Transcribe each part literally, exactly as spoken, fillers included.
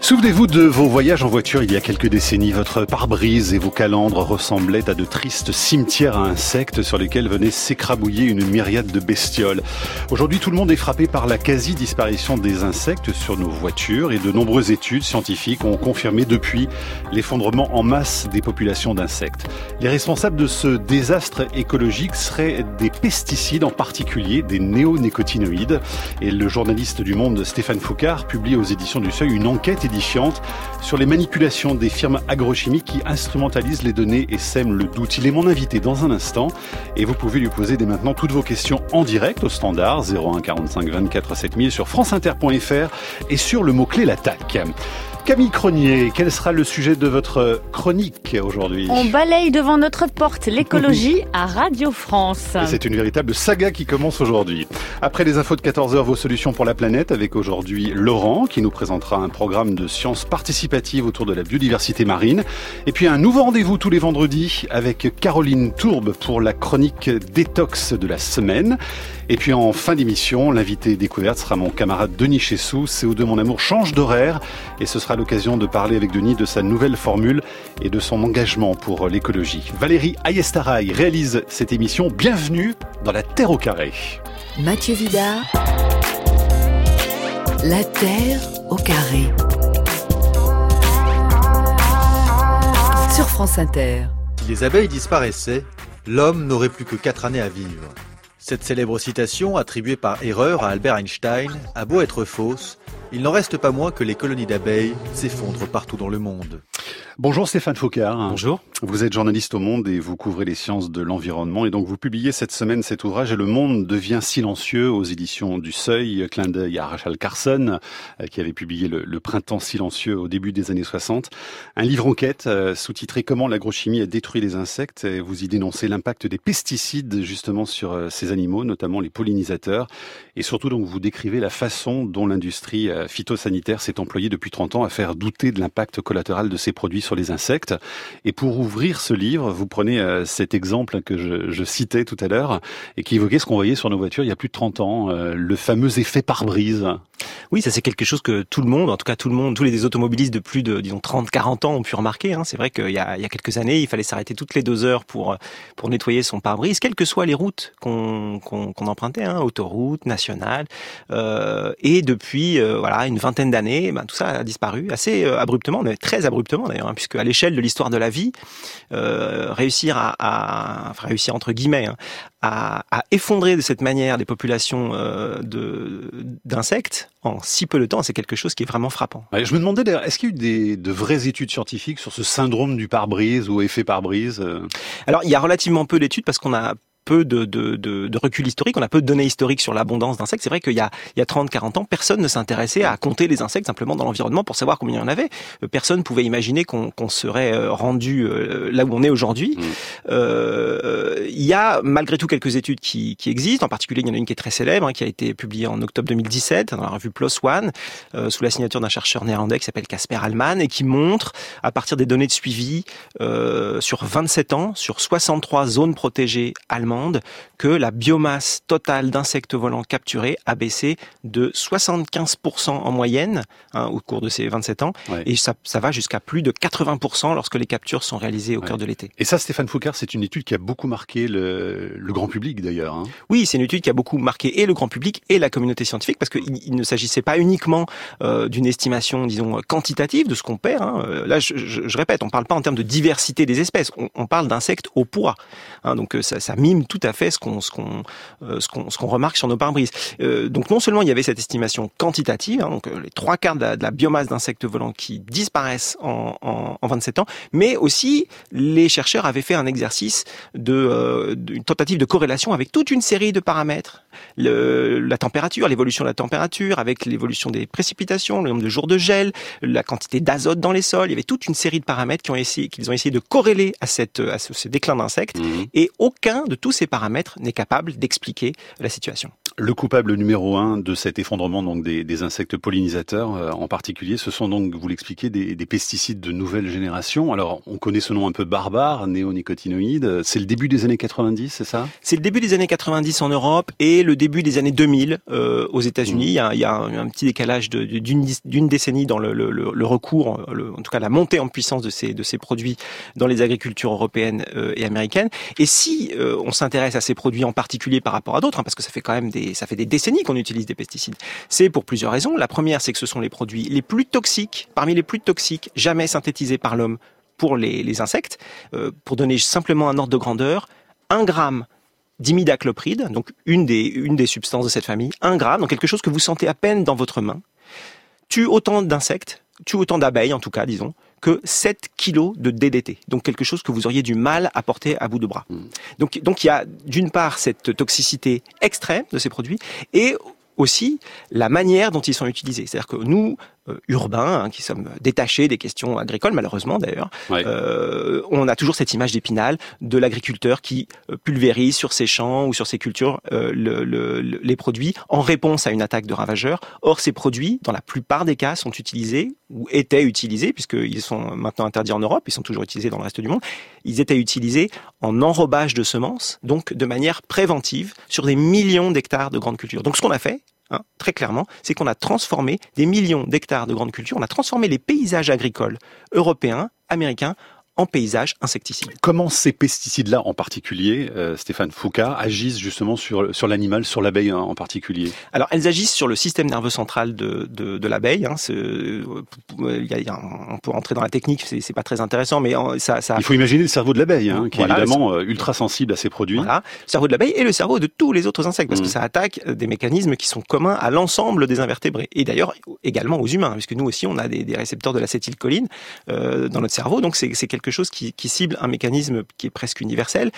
Souvenez-vous de vos voyages en voiture il y a quelques décennies. Votre pare-brise et vos calandres ressemblaient à de tristes cimetières à insectes sur lesquels venait s'écrabouiller une myriade de bestioles. Aujourd'hui, tout le monde est frappé par la quasi-disparition des insectes sur nos voitures et de nombreuses études scientifiques ont confirmé depuis l'effondrement en masse des populations d'insectes. Les responsables de ce désastre écologique seraient des pesticides, en particulier des néonicotinoïdes. Et le journaliste du Monde Stéphane Foucard publie aux éditions du Seuil une enquête édifiante sur les manipulations des firmes agrochimiques qui instrumentalisent les données et sèment le doute. Il est mon invité dans un instant et vous pouvez lui poser dès maintenant toutes vos questions en direct au standard zéro un quarante-cinq vingt-quatre sept mille sur franceinter point f r et sur le mot-clé l'attaque. Camille Cronier, quel sera le sujet de votre chronique aujourd'hui ? On balaye devant notre porte l'écologie à Radio France. Et c'est une véritable saga qui commence aujourd'hui. Après les infos de quatorze heures, vos solutions pour la planète, avec aujourd'hui Laurent qui nous présentera un programme de sciences participatives autour de la biodiversité marine. Et puis un nouveau rendez-vous tous les vendredis avec Caroline Tourbe pour la chronique détox de la semaine. Et puis en fin d'émission, l'invité découverte sera mon camarade Denis Chessou. C O deux Mon Amour change d'horaire et ce sera l'occasion de parler avec Denis de sa nouvelle formule et de son engagement pour l'écologie. Valérie Ayestaraï réalise cette émission. Bienvenue dans la Terre au carré. Mathieu Vidard, la Terre au carré. Sur France Inter. Si les abeilles disparaissaient, l'homme n'aurait plus que quatre années à vivre. Cette célèbre citation, attribuée par erreur à Albert Einstein, a beau être fausse, il n'en reste pas moins que les colonies d'abeilles s'effondrent partout dans le monde. Bonjour Stéphane Foucard. Bonjour. Vous êtes journaliste au Monde et vous couvrez les sciences de l'environnement. Et donc vous publiez cette semaine cet ouvrage « Et le monde devient silencieux » aux éditions du Seuil. Clin d'œil à Rachel Carson qui avait publié le, le Printemps silencieux au début des années soixante. Un livre enquête euh, sous-titré « Comment l'agrochimie a détruit les insectes ». Et vous y dénoncez l'impact des pesticides justement sur euh, ces animaux, notamment les pollinisateurs. Et surtout donc vous décrivez la façon dont l'industrie euh, phytosanitaire s'est employée depuis trente ans à faire douter de l'impact collatéral de ces produits sur les insectes. Et pour ouvrir ce livre, vous prenez euh, cet exemple que je, je citais tout à l'heure et qui évoquait ce qu'on voyait sur nos voitures il y a plus de trente ans, euh, le fameux effet pare-brise. Oui, ça c'est quelque chose que tout le monde, en tout cas tout le monde, tous les automobilistes de plus de disons trente quarante ans ont pu remarquer. Hein. C'est vrai qu'il y a, il y a quelques années, il fallait s'arrêter toutes les deux heures pour pour nettoyer son pare-brise, quelles que soient les routes qu'on qu'on, qu'on empruntait, hein, autoroute, nationale. Euh, et depuis euh, voilà une vingtaine d'années, ben, tout ça a disparu assez euh, abruptement, mais très abruptement d'ailleurs, hein, puisque à l'échelle de l'histoire de la vie, euh, réussir à, à enfin réussir entre guillemets, hein, à, à effondrer de cette manière des populations euh, de d'insectes en si peu de temps, c'est quelque chose qui est vraiment frappant. Ouais, je me demandais d'ailleurs, est-ce qu'il y a eu des, de vraies études scientifiques sur ce syndrome du pare-brise ou effet pare-brise ? Alors, il y a relativement peu d'études parce qu'on a peu de, de, de, de recul historique, on a peu de données historiques sur l'abondance d'insectes. C'est vrai qu'il y a, il y a trente quarante ans, personne ne s'intéressait à compter les insectes simplement dans l'environnement pour savoir combien il y en avait. Personne pouvait imaginer qu'on, qu'on serait rendu là où on est aujourd'hui. Mmh. Euh, il y a malgré tout quelques études qui, qui existent, en particulier il y en a une qui est très célèbre, hein, qui a été publiée en octobre deux mille dix-sept dans la revue PLOS ONE, euh, sous la signature d'un chercheur néerlandais qui s'appelle Casper Hallman et qui montre, à partir des données de suivi euh, sur vingt-sept ans, sur soixante-trois zones protégées allemandes, que la biomasse totale d'insectes volants capturés a baissé de soixante-quinze pour cent en moyenne hein, au cours de ces vingt-sept ans, ouais. Et ça, ça va jusqu'à plus de quatre-vingts pour cent lorsque les captures sont réalisées au ouais. cœur de l'été. Et ça, Stéphane Foucard, c'est une étude qui a beaucoup marqué le, le grand public d'ailleurs. Hein. Oui, c'est une étude qui a beaucoup marqué et le grand public et la communauté scientifique, parce qu'il il ne s'agissait pas uniquement euh, d'une estimation, disons, quantitative de ce qu'on perd. Hein. Là, je, je, je répète, on ne parle pas en termes de diversité des espèces, on, on parle d'insectes au poids. Hein, donc ça, ça mime tout à fait ce qu'on ce qu'on euh, ce qu'on ce qu'on remarque sur nos pare-brises. Euh, donc non seulement il y avait cette estimation quantitative, hein, donc euh, les trois quarts de la, de la biomasse d'insectes volants qui disparaissent en, en, en vingt-sept ans, mais aussi les chercheurs avaient fait un exercice de euh, d'une tentative de corrélation avec toute une série de paramètres, le, la température, l'évolution de la température, avec l'évolution des précipitations, le nombre de jours de gel, la quantité d'azote dans les sols. Il y avait toute une série de paramètres qui ont essayé, qu'ils ont essayé de corréler à cette à ce, ce déclin d'insectes, mmh. Et aucun de tous ces paramètres n'est capable d'expliquer la situation. Le coupable numéro un de cet effondrement donc des, des insectes pollinisateurs, euh, en particulier, ce sont donc, vous l'expliquez, des, des pesticides de nouvelle génération. Alors, on connaît ce nom un peu barbare, néonicotinoïdes. C'est le début des années quatre-vingt-dix, c'est ça? C'est le début des années quatre-vingt-dix en Europe et le début des années deux mille euh, aux États-Unis. Mmh. Il y a, il y a un, un petit décalage de, d'une, d'une décennie dans le, le, le recours, le, en tout cas la montée en puissance de ces, de ces produits dans les agricultures européennes euh, et américaines. Et si euh, on s'intéresse à ces produits en particulier par rapport à d'autres, hein, parce que ça fait quand même des, ça fait des décennies qu'on utilise des pesticides, c'est pour plusieurs raisons. La première, c'est que ce sont les produits les plus toxiques, parmi les plus toxiques jamais synthétisés par l'homme pour les, les insectes. Euh, pour donner simplement un ordre de grandeur, un gramme d'imidaclopride, donc une des, une des substances de cette famille, un gramme, donc quelque chose que vous sentez à peine dans votre main, tue autant d'insectes, tue autant d'abeilles en tout cas, disons, que sept kilos de D D T. Donc quelque chose que vous auriez du mal à porter à bout de bras. Mmh. Donc, donc il y a d'une part cette toxicité extrême de ces produits et aussi la manière dont ils sont utilisés. C'est-à-dire que nous, euh, urbains, hein, qui sommes détachés des questions agricoles, malheureusement d'ailleurs, ouais. euh, on a toujours cette image d'Épinal de l'agriculteur qui pulvérise sur ses champs ou sur ses cultures euh, le, le, le, les produits en réponse à une attaque de ravageurs. Or, ces produits, dans la plupart des cas, sont utilisés ou étaient utilisés, puisqu'ils sont maintenant interdits en Europe, ils sont toujours utilisés dans le reste du monde, ils étaient utilisés en enrobage de semences, donc de manière préventive, sur des millions d'hectares de grandes cultures. Donc ce qu'on a fait, hein, très clairement, c'est qu'on a transformé des millions d'hectares de grandes cultures, on a transformé les paysages agricoles européens, américains, en paysages insecticides. Comment ces pesticides-là en particulier, euh, Stéphane Foucault, agissent justement sur, sur l'animal, sur l'abeille en particulier? Alors, elles agissent sur le système nerveux central de, de, de l'abeille. Hein. C'est, il y a, il y a, on peut rentrer dans la technique, c'est, c'est pas très intéressant, mais ça, ça... Il faut imaginer le cerveau de l'abeille, hein, qui voilà, est évidemment le... ultra sensible à ces produits. Voilà, le cerveau de l'abeille et le cerveau de tous les autres insectes, parce mmh. que ça attaque des mécanismes qui sont communs à l'ensemble des invertébrés. Et d'ailleurs, également aux humains, puisque nous aussi, on a des, des récepteurs de l'acétylcholine euh, dans notre cerveau, donc c'est, c'est quelque chose qui, qui cible un mécanisme qui est presque universel.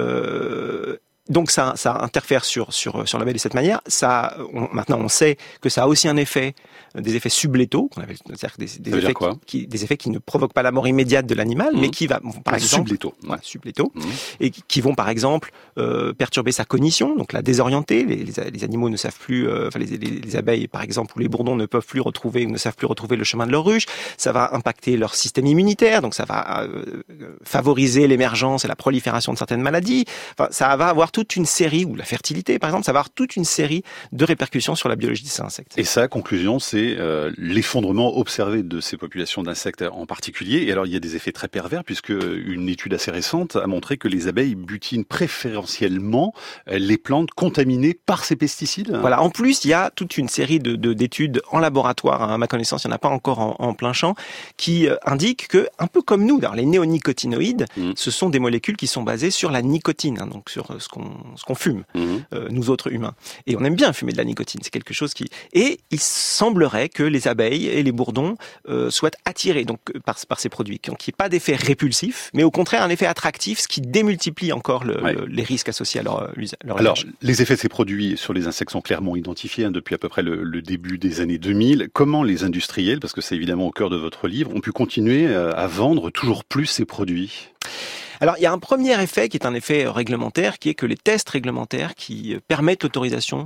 Euh, donc ça, ça interfère sur sur sur l'abeille de cette manière. Ça, on, maintenant, on sait que ça a aussi un effet, des effets sublétaux, qu'on appelle, c'est-à-dire des, des effets qui, qui, des effets qui ne provoquent pas la mort immédiate de l'animal, mmh. mais qui va, par exemple, sublétaux, ouais, sublétaux, mmh. et qui, qui vont par exemple euh, perturber sa cognition, donc la désorienter. Les, les, les animaux ne savent plus, euh, enfin les, les, les abeilles par exemple ou les bourdons ne peuvent plus retrouver ou ne savent plus retrouver le chemin de leur ruche. Ça va impacter leur système immunitaire, donc ça va euh, favoriser l'émergence et la prolifération de certaines maladies. Enfin, ça va avoir toute une série, ou la fertilité par exemple, ça va avoir toute une série de répercussions sur la biologie de ces insectes. Et ça, conclusion, c'est euh, l'effondrement observé de ces populations d'insectes en particulier. Et alors, il y a des effets très pervers, puisque une étude assez récente a montré que les abeilles butinent préférentiellement les plantes contaminées par ces pesticides. Voilà, en plus, il y a toute une série de, de, d'études en laboratoire, hein, à ma connaissance, il n'y en a pas encore en, en plein champ, qui euh, indiquent que, un peu comme nous, alors, les néonicotinoïdes, mmh. ce sont des molécules qui sont basées sur la nicotine, hein, donc sur ce qu'on ce qu'on fume, mmh. euh, nous autres humains. Et on aime bien fumer de la nicotine, c'est quelque chose qui... Et il semblerait que les abeilles et les bourdons euh, soient attirés donc, par, par ces produits, qu'il n'y ait pas d'effet répulsif, mais au contraire un effet attractif, ce qui démultiplie encore le, ouais. le, les risques associés à leur, leur Alors, usage. Les effets de ces produits sur les insectes sont clairement identifiés hein, depuis à peu près le, le début des années deux mille. Comment les industriels, parce que c'est évidemment au cœur de votre livre, ont pu continuer à vendre toujours plus ces produits ? Alors, il y a un premier effet qui est un effet réglementaire, qui est que les tests réglementaires qui permettent l'autorisation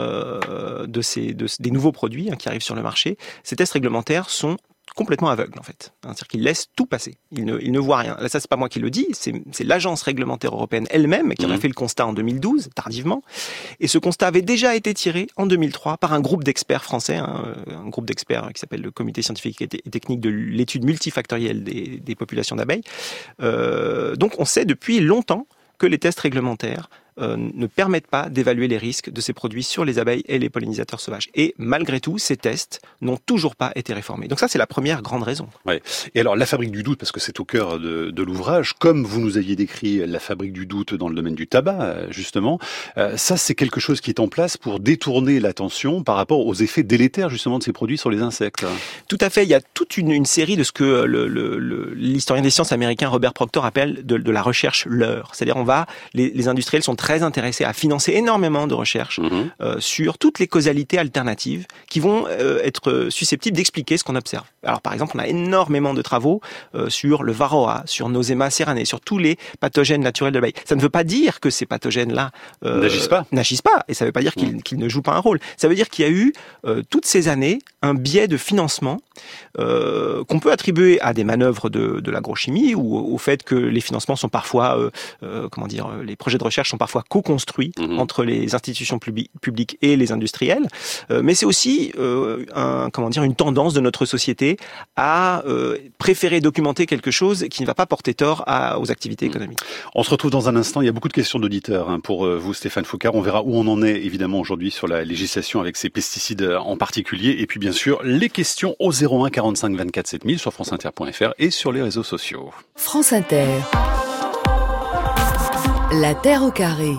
euh, de ces, de, des nouveaux produits hein, qui arrivent sur le marché, ces tests réglementaires sont complètement aveugles en fait. C'est-à-dire qu'ils laissent tout passer. Ils ne, ils ne voient rien. Là, ça, c'est pas moi qui le dis, c'est, c'est l'agence réglementaire européenne elle-même qui en a fait le constat en deux mille douze, tardivement. Et ce constat avait déjà été tiré en deux mille trois par un groupe d'experts français, hein, un groupe d'experts qui s'appelle le Comité scientifique et technique de l'étude multifactorielle des, des populations d'abeilles. Euh, donc, on sait depuis longtemps que les tests réglementaires Euh, ne permettent pas d'évaluer les risques de ces produits sur les abeilles et les pollinisateurs sauvages. Et malgré tout, ces tests n'ont toujours pas été réformés. Donc ça, c'est la première grande raison. Ouais. Et alors, la fabrique du doute, parce que c'est au cœur de, de l'ouvrage, comme vous nous aviez décrit la fabrique du doute dans le domaine du tabac, justement, euh, ça, c'est quelque chose qui est en place pour détourner l'attention par rapport aux effets délétères, justement, de ces produits sur les insectes. Tout à fait. Il y a toute une, une série de ce que le, le, le, l'historien des sciences américain Robert Proctor appelle de, de la recherche leurre. C'est-à-dire, on va, les, les industriels sont très très intéressé à financer énormément de recherches mmh. euh, sur toutes les causalités alternatives qui vont euh, être susceptibles d'expliquer ce qu'on observe. Alors par exemple, on a énormément de travaux euh, sur le varroa, sur Nosema ceranae, sur tous les pathogènes naturels de l'abeille. Ça ne veut pas dire que ces pathogènes-là euh, n'agissent pas. n'agissent pas, et ça ne veut pas dire qu'ils, mmh. qu'ils ne jouent pas un rôle. Ça veut dire qu'il y a eu euh, toutes ces années un biais de financement euh, qu'on peut attribuer à des manœuvres de, de l'agrochimie ou au fait que les financements sont parfois, euh, euh, comment dire, les projets de recherche sont parfois co-construits mmh. entre les institutions publi- publiques et les industriels. Euh, mais c'est aussi euh, un, comment dire, une tendance de notre société à euh, préférer documenter quelque chose qui ne va pas porter tort à, aux activités économiques. On se retrouve dans un instant. Il y a beaucoup de questions d'auditeurs hein, pour vous, Stéphane Foucard. On verra où on en est évidemment aujourd'hui sur la législation avec ces pesticides en particulier. Et puis bien sûr, les questions au zéro un quarante-cinq vingt-quatre sept mille sur franceinter point f r et sur les réseaux sociaux. France Inter. La Terre au carré.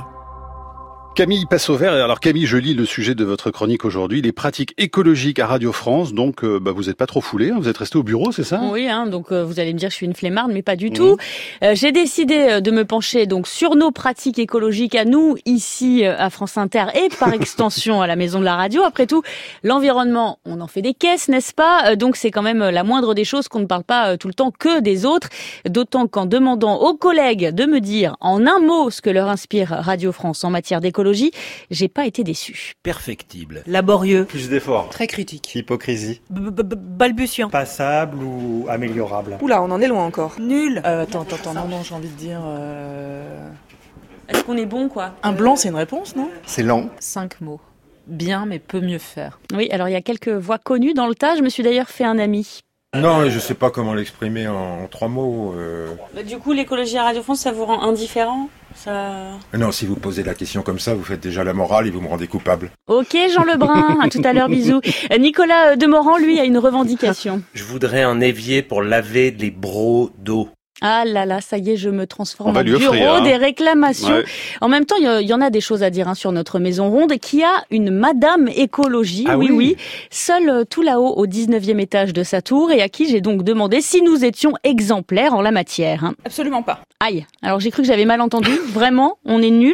Camille passe au vert. Alors Camille, je lis le sujet de votre chronique aujourd'hui, les pratiques écologiques à Radio France. Donc euh, bah, vous n'êtes pas trop foulé, hein, vous êtes resté au bureau, c'est ça ? Oui, hein, donc euh, vous allez me dire que je suis une flemmarde, mais pas du mmh. tout. Euh, j'ai décidé de me pencher donc sur nos pratiques écologiques à nous, ici à France Inter et par extension à la Maison de la Radio. Après tout, l'environnement, on en fait des caisses, n'est-ce pas ? Donc c'est quand même la moindre des choses qu'on ne parle pas tout le temps que des autres. D'autant qu'en demandant aux collègues de me dire en un mot ce que leur inspire Radio France en matière d'écologie, j'ai pas été déçu. Perfectible. Laborieux. Plus d'efforts. Très critique. Hypocrisie. Balbutiant. Passable ou améliorable. Oula, on en est loin encore. Nul. Euh, attends, attends, attends, non, non, j'ai envie de dire... Euh... Est-ce qu'on est bon, quoi ? Un blanc, c'est une réponse, non ? C'est lent. Cinq mots. Bien, mais peut mieux faire. Oui, alors il y a quelques voix connues dans le tas. Je me suis d'ailleurs fait un ami. Non, je sais pas comment l'exprimer en, en trois mots. Euh... Bah, du coup, l'écologie à Radio France, ça vous rend indifférent ? Ça... Non, si vous posez la question comme ça, vous faites déjà la morale et vous me rendez coupable. Ok, Jean Lebrun, à tout à l'heure, bisous. Nicolas Demorand, lui, a une revendication. Je voudrais un évier pour laver les brocs d'eau. Ah là là, ça y est, je me transforme en bureau offrir, hein. des réclamations. Ouais. En même temps, il y, y en a des choses à dire hein, sur notre maison ronde qui a une Madame Écologie, ah oui, oui oui, seule tout là-haut au dix-neuvième étage de sa tour et à qui j'ai donc demandé si nous étions exemplaires en la matière. Hein. Absolument pas. Aïe, alors j'ai cru que j'avais mal entendu. Vraiment, on est nuls ?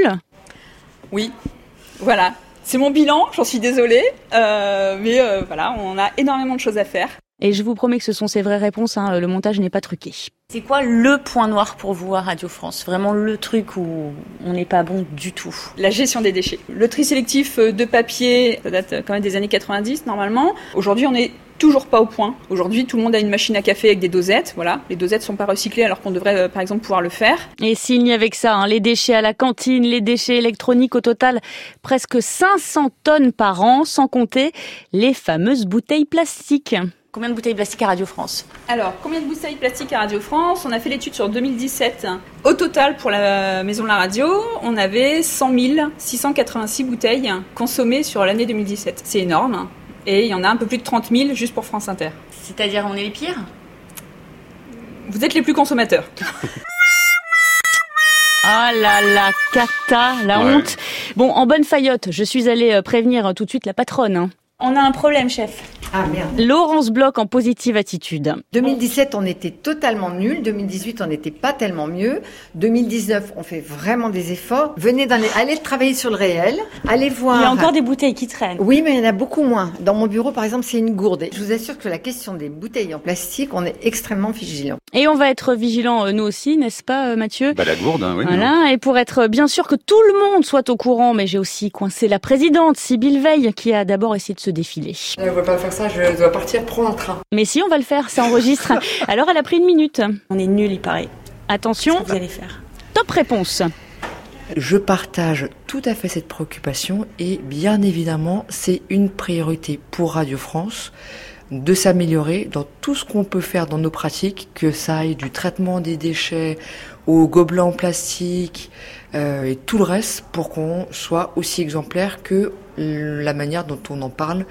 Oui, voilà. C'est mon bilan, j'en suis désolée, euh, mais euh, voilà, on a énormément de choses à faire. Et je vous promets que ce sont ces vraies réponses, hein, le montage n'est pas truqué. C'est quoi le point noir pour vous à Radio France ? Vraiment le truc où on n'est pas bon du tout ? La gestion des déchets. Le tri sélectif de papier, ça date quand même des années quatre-vingt-dix normalement. Aujourd'hui, on n'est toujours pas au point. Aujourd'hui, tout le monde a une machine à café avec des dosettes. Voilà, les dosettes sont pas recyclées alors qu'on devrait euh, par exemple pouvoir le faire. Et s'il n'y avait que ça, hein, les déchets à la cantine, les déchets électroniques au total, presque cinq cents tonnes par an, sans compter les fameuses bouteilles plastiques. Combien de bouteilles plastiques à Radio France ? Alors, combien de bouteilles plastiques à Radio France ? On a fait l'étude sur deux mille dix-sept. Au total, pour la Maison de la Radio, on avait cent mille six cent quatre-vingt-six bouteilles consommées sur l'année deux mille dix-sept. C'est énorme. Et il y en a un peu plus de trente mille juste pour France Inter. C'est-à-dire, on est les pires ? Vous êtes les plus consommateurs. Ah là là, cata, la ouais. honte. Bon, en bonne faillotte, je suis allée prévenir tout de suite la patronne. Hein. On a un problème, chef. Ah merde. Laurence Bloch en positive attitude. deux mille dix-sept, on était totalement nuls. deux mille dix-huit, on n'était pas tellement mieux. deux mille dix-neuf, on fait vraiment des efforts. Venez dans les... allez travailler sur le réel. Allez voir. Il y a encore des bouteilles qui traînent. Oui, mais il y en a beaucoup moins. Dans mon bureau, par exemple, c'est une gourde. Je vous assure que la question des bouteilles en plastique, on est extrêmement vigilants. Et on va être vigilants, nous aussi, n'est-ce pas, Mathieu ? Bah, la gourde, hein, oui. Voilà. Et pour être bien sûr que tout le monde soit au courant, mais j'ai aussi coincé la présidente, Sybille Veil, qui a d'abord essayé de se défiler. Je ne veux pas faire ça, je dois partir prendre un train. Mais si, on va le faire, ça enregistre. Alors, elle a pris une minute. On est nuls, il paraît. Attention, vous allez faire. Top réponse. Je partage tout à fait cette préoccupation et bien évidemment, c'est une priorité pour Radio France de s'améliorer dans tout ce qu'on peut faire dans nos pratiques, que ça aille du traitement des déchets aux gobelets en plastique euh, et tout le reste pour qu'on soit aussi exemplaire que la manière dont on en parle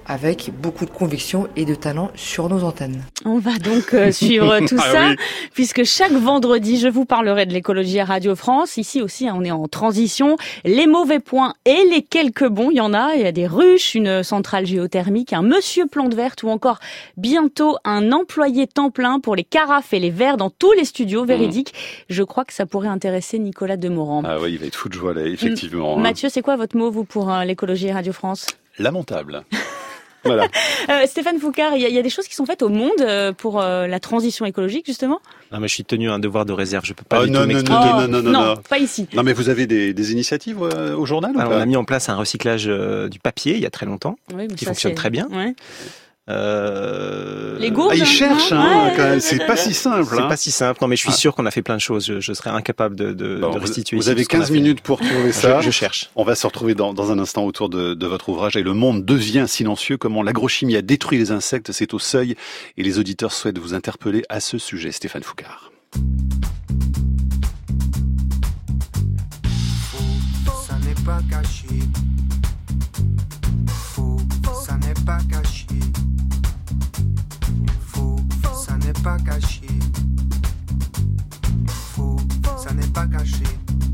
avec beaucoup de conviction et de talent sur nos antennes. On va donc euh, suivre tout ah ça, oui. puisque chaque vendredi, je vous parlerai de l'écologie à Radio France. Ici aussi, on est en transition. Les mauvais points et les quelques bons, il y en a. Il y a des ruches, une centrale géothermique, un monsieur plante verte ou encore bientôt un employé temps plein pour les carafes et les verres dans tous les studios véridiques. Mmh. Je crois que ça pourrait intéresser Nicolas Demorand. Ah oui, il va être fou de joie là, effectivement. Mmh. Mathieu, c'est quoi votre mot, vous, pour euh, l'écologie à Radio France ? Lamentable. Voilà. Euh, Stéphane Foucard, il y, y a des choses qui sont faites au monde euh, pour euh, la transition écologique, justement ? Non, mais je suis tenu à un devoir de réserve. Je peux pas oh, du non, tout non, m'exprimer. non, non, non, non, non, non, pas ici. Non, mais vous avez des, des initiatives euh, au journal Alors, ou pas ? on a mis en place un recyclage euh, du papier il y a très longtemps, oui, mais qui ça, fonctionne c'est... très bien. Ouais. Euh... Les gourdes, ah, ils cherchent, hein, ouais, quand même. C'est pas si simple. C'est hein. pas si simple. Non, mais je suis ah. sûr qu'on a fait plein de choses. Je, je serais incapable de, de, bon, de restituer. Vous, vous avez quinze minutes pour trouver ça. Je, je cherche. On va se retrouver dans, dans un instant autour de, de votre ouvrage. Et le monde devient silencieux. Comment l'agrochimie a détruit les insectes. C'est au seuil. Et les auditeurs souhaitent vous interpeller à ce sujet. Stéphane Foucard. Faux, ça n'est pas caché. Faux, ça n'est pas caché. Faux, ça n'est pas caché. Faux, ça n'est pas caché.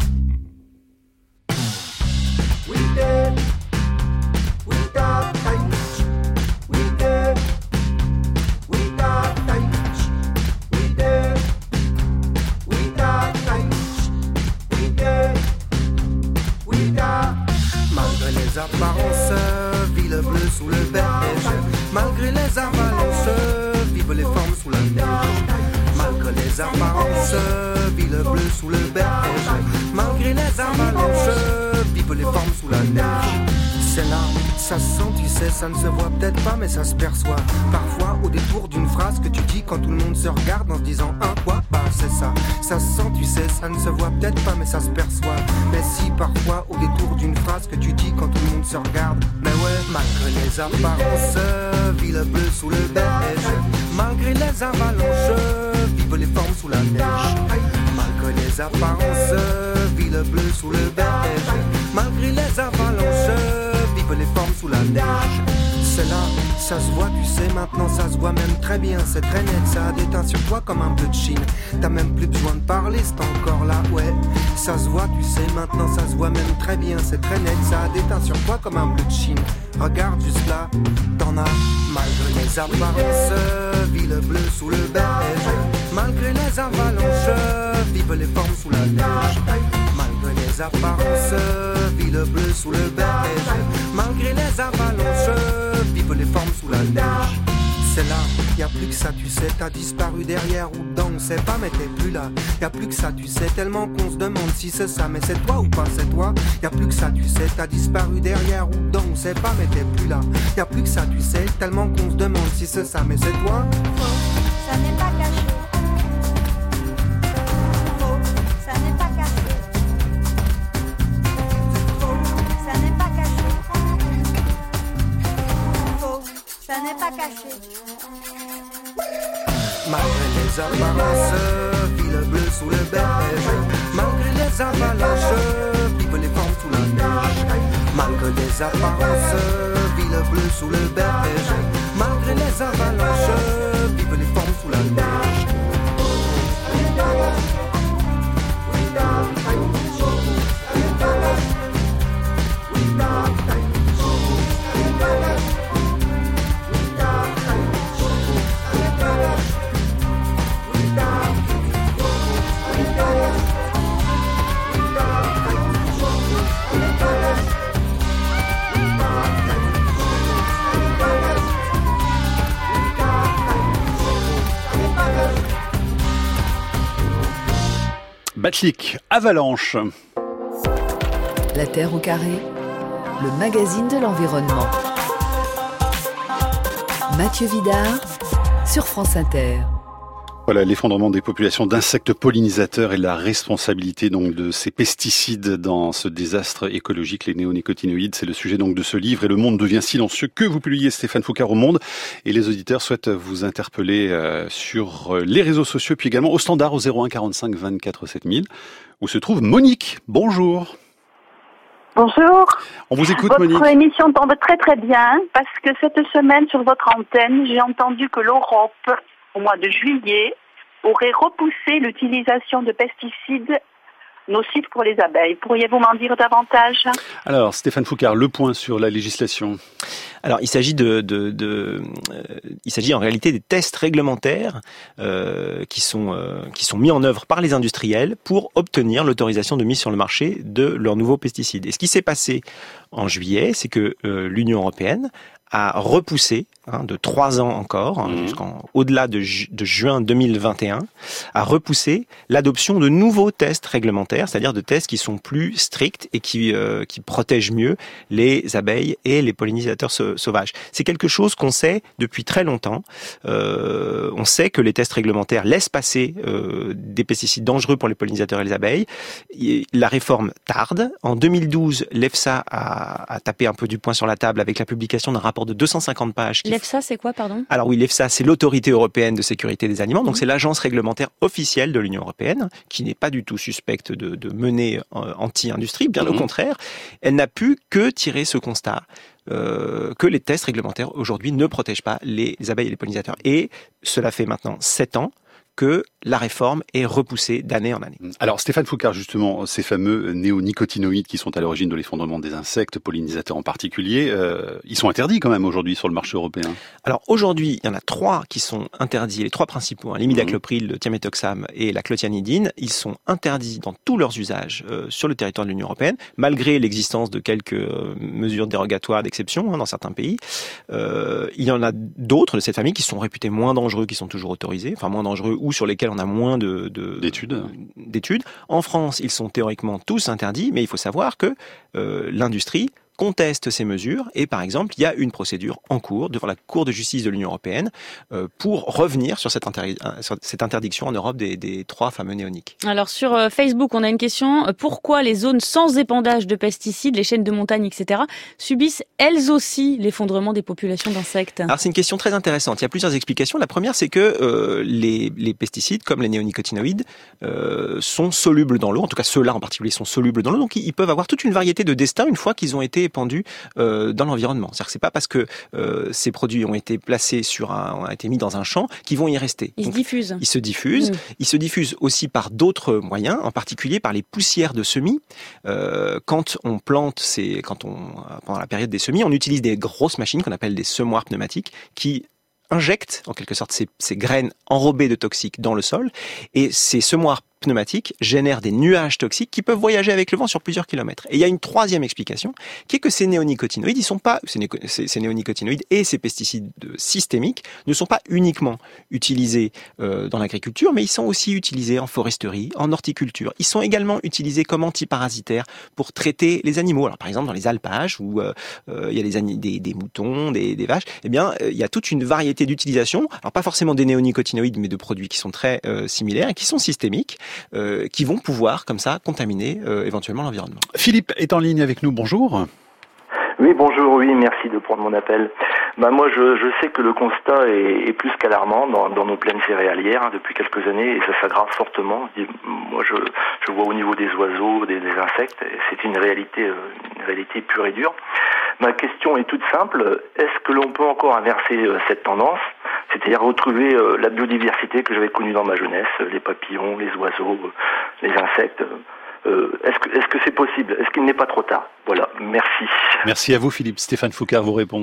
We did, we got touch. We did, we got touch. We did, we got touch. We did, we got. Malgré les apparences, vit le bleu sous le beige. Malgré les avalanches, vivent les formes sous la neige. Malgré les apparences, vit le bleu sous le beige. Malgré les avalanches, vivent les formes sous la neige. C'est là, ça se sent, tu sais, ça ne se voit peut-être pas, mais ça se perçoit. Parfois, au détour d'une phrase que tu dis quand tout le monde se regarde en se disant un quoi, bah c'est ça. Ça se sent, tu sais, ça ne se voit peut-être pas, mais ça se perçoit. Mais si, parfois, au détour d'une phrase que tu dis quand tout le monde se regarde, mais ouais, malgré les apparences, vit le bleu sous le beige. Malgré les avalanches, vivent les formes sous la neige. Malgré les apparences, vit le bleu sous le beige. Malgré les avalanches, vivent les formes sous la neige. C'est là, ça se voit, tu sais, maintenant ça se voit même très bien. C'est très net, ça a déteint sur toi comme un peu de Chine. T'as même plus besoin de parler, c'est encore là, ouais. Ça se voit, tu sais, maintenant ça se voit même très bien. C'est très net, ça a déteint sur toi comme un peu de Chine. Regarde juste là, t'en as. Malgré les apparences, vit le bleu sous le beige. Malgré les avalanches, vivent les formes sous la neige. Malgré les apparences, vit le bleu sous le beige. Malgré les avalanches, vivent les formes sous la neige. C'est là, y a plus que ça, tu sais, t'as disparu derrière ou dedans, on sait pas, mais t'es plus là. Y a plus que ça, tu sais, tellement qu'on se demande si c'est ça, mais c'est toi ou pas, c'est toi. Y a plus que ça, tu sais, t'as disparu derrière ou dedans, on sait pas, mais t'es plus là. Y a plus que ça, tu sais, tellement qu'on se demande si c'est ça, mais c'est toi. Ça n'est pas caché. Ça n'est pas caché. Ça n'est pas caché. Ça n'est pas caché. Malgré les apparences, vit le bleu sous le beige. Malgré les avalanches, vivent les formes sous la neige. Malgré les apparences, vit le bleu sous le beige. Malgré les avalanches, vivent les formes sous la neige. Batlik, Avalanche. La Terre au carré, le magazine de l'environnement. Mathieu Vidard, sur France Inter. Voilà, l'effondrement des populations d'insectes pollinisateurs et la responsabilité donc de ces pesticides dans ce désastre écologique, les néonicotinoïdes, c'est le sujet donc de ce livre et le monde devient silencieux que vous publiez Stéphane Foucard au Monde et les auditeurs souhaitent vous interpeller euh, sur les réseaux sociaux puis également au standard au zéro un quarante-cinq vingt-quatre sept mille où se trouve Monique. Bonjour. Bonjour. On vous écoute, votre Monique. Votre émission tombe très très bien parce que cette semaine sur votre antenne, j'ai entendu que l'Europe, au mois de juillet, aurait repoussé l'utilisation de pesticides nocifs pour les abeilles. Pourriez-vous m'en dire davantage? Alors, Stéphane Foucard, le point sur la législation. Alors, il s'agit de, de, de euh, il s'agit en réalité des tests réglementaires euh, qui sont euh, qui sont mis en œuvre par les industriels pour obtenir l'autorisation de mise sur le marché de leurs nouveaux pesticides. Et ce qui s'est passé en juillet, c'est que euh, l'Union européenne a repoussé hein, de trois ans encore, hein, mmh. jusqu'en au-delà de, ju- de juin deux mille vingt et un, a repoussé l'adoption de nouveaux tests réglementaires, c'est-à-dire de tests qui sont plus stricts et qui euh, qui protègent mieux les abeilles et les pollinisateurs sa- sauvages. C'est quelque chose qu'on sait depuis très longtemps. Euh, on sait que les tests réglementaires laissent passer euh, des pesticides dangereux pour les pollinisateurs et les abeilles. Et la réforme tarde. En deux mille douze, l'EFSA a, a tapé un peu du poing sur la table avec la publication d'un rapport de deux cent cinquante pages. Qui... L'EFSA, c'est quoi, pardon? Alors oui, l'EFSA, c'est l'autorité européenne de sécurité des aliments, donc mmh. c'est l'agence réglementaire officielle de l'Union européenne, qui n'est pas du tout suspecte de, de mener euh, anti-industrie, bien mmh. au contraire. Elle n'a pu que tirer ce constat. Euh, que les tests réglementaires aujourd'hui ne protègent pas les, les abeilles et les pollinisateurs. Et cela fait maintenant sept ans que la réforme est repoussée d'année en année. Alors Stéphane Foucard, justement, ces fameux néonicotinoïdes qui sont à l'origine de l'effondrement des insectes, pollinisateurs en particulier, euh, ils sont interdits quand même aujourd'hui sur le marché européen. Alors aujourd'hui, il y en a trois qui sont interdits, les trois principaux, hein, l'imidacloprid, le thiaméthoxam et la clothianidine. Ils sont interdits dans tous leurs usages euh, sur le territoire de l'Union européenne, malgré l'existence de quelques euh, mesures dérogatoires d'exception hein, dans certains pays. Euh, il y en a d'autres de cette famille qui sont réputés moins dangereux, qui sont toujours autorisés, enfin moins dangereux ou sur lesquels on a moins de, de d'études. d'études. En France, ils sont théoriquement tous interdits, mais il faut savoir que euh, l'industrie conteste ces mesures et par exemple il y a une procédure en cours devant la Cour de justice de l'Union européenne euh, pour revenir sur cette, inter- sur cette interdiction en Europe des, des trois fameux néoniques. Alors sur euh, Facebook on a une question, pourquoi les zones sans épandage de pesticides, les chaînes de montagne et cetera subissent elles aussi l'effondrement des populations d'insectes? Alors c'est une question très intéressante, il y a plusieurs explications. La première c'est que euh, les, les pesticides comme les néonicotinoïdes euh, sont solubles dans l'eau, en tout cas ceux-là en particulier sont solubles dans l'eau, donc ils peuvent avoir toute une variété de destins une fois qu'ils ont été épandus euh, dans l'environnement. C'est-à-dire que c'est pas parce que euh, ces produits ont été placés sur un, ont été mis dans un champ qu'ils vont y rester. Ils Donc, se diffusent. Ils se diffusent. Mmh. Ils se diffusent aussi par d'autres moyens, en particulier par les poussières de semis. Euh, quand on plante ces, quand on pendant la période des semis, on utilise des grosses machines qu'on appelle des semoirs pneumatiques qui injectent en quelque sorte ces, ces graines enrobées de toxiques dans le sol, et ces semoirs pneumatiques génèrent des nuages toxiques qui peuvent voyager avec le vent sur plusieurs kilomètres. Et il y a une troisième explication, qui est que ces néonicotinoïdes, ils sont pas, ces, né- ces, ces néonicotinoïdes et ces pesticides systémiques ne sont pas uniquement utilisés euh, dans l'agriculture, mais ils sont aussi utilisés en foresterie, en horticulture. Ils sont également utilisés comme antiparasitaires pour traiter les animaux. Alors par exemple dans les alpages où euh, euh, il y a des, des, des moutons, des, des vaches, eh bien euh, il y a toute une variété d'utilisations. Alors pas forcément des néonicotinoïdes, mais de produits qui sont très euh, similaires et qui sont systémiques. Euh, qui vont pouvoir, comme ça, contaminer euh, éventuellement l'environnement. Philippe est en ligne avec nous, bonjour. Oui, bonjour, oui, merci de prendre mon appel. Ben, moi, je, je sais que le constat est, est plus qu'alarmant dans, dans nos plaines céréalières hein, depuis quelques années, et ça s'aggrave fortement. Moi, je, je vois au niveau des oiseaux, des, des insectes, et c'est une réalité, une réalité pure et dure. Ma question est toute simple, est-ce que l'on peut encore inverser cette tendance, c'est-à-dire retrouver la biodiversité que j'avais connue dans ma jeunesse, les papillons, les oiseaux, les insectes? Euh, est-ce que, est-ce que c'est possible? Est-ce qu'il n'est pas trop tard? Voilà, merci. Merci à vous Philippe. Stéphane Foucard vous répond.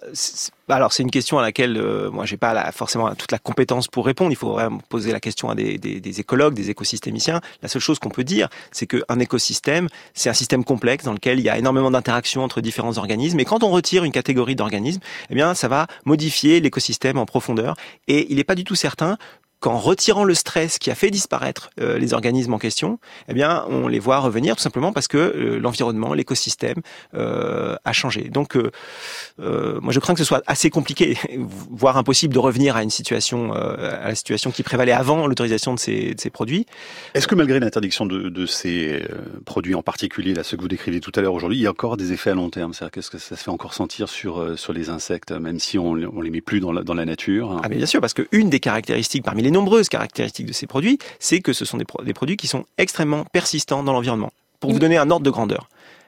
Alors c'est une question à laquelle euh, moi j'ai pas la, forcément toute la compétence pour répondre. Il faut vraiment poser la question à des, des, des écologues, des écosystémiciens. La seule chose qu'on peut dire, c'est qu'un écosystème, c'est un système complexe dans lequel il y a énormément d'interactions entre différents organismes. Et quand on retire une catégorie d'organismes, eh bien ça va modifier l'écosystème en profondeur. Et il n'est pas du tout certain qu'en retirant le stress qui a fait disparaître euh, les organismes en question, eh bien, on les voit revenir tout simplement parce que euh, l'environnement, l'écosystème euh, a changé. Donc, euh, euh, moi, je crains que ce soit assez compliqué, voire impossible de revenir à une situation, euh, à la situation qui prévalait avant l'autorisation de ces, de ces produits. Est-ce que malgré l'interdiction de, de ces euh, produits en particulier, là, ceux que vous décrivez tout à l'heure aujourd'hui, il y a encore des effets à long terme? C'est-à-dire qu'est-ce que ça se fait encore sentir sur euh, sur les insectes, même si on, on les met plus dans la, dans la nature? Ah, mais bien sûr, parce que une des caractéristiques parmi les nombreuses caractéristiques de ces produits, c'est que ce sont des, pro- des produits qui sont extrêmement persistants dans l'environnement. Pour vous donner un ordre de grandeur,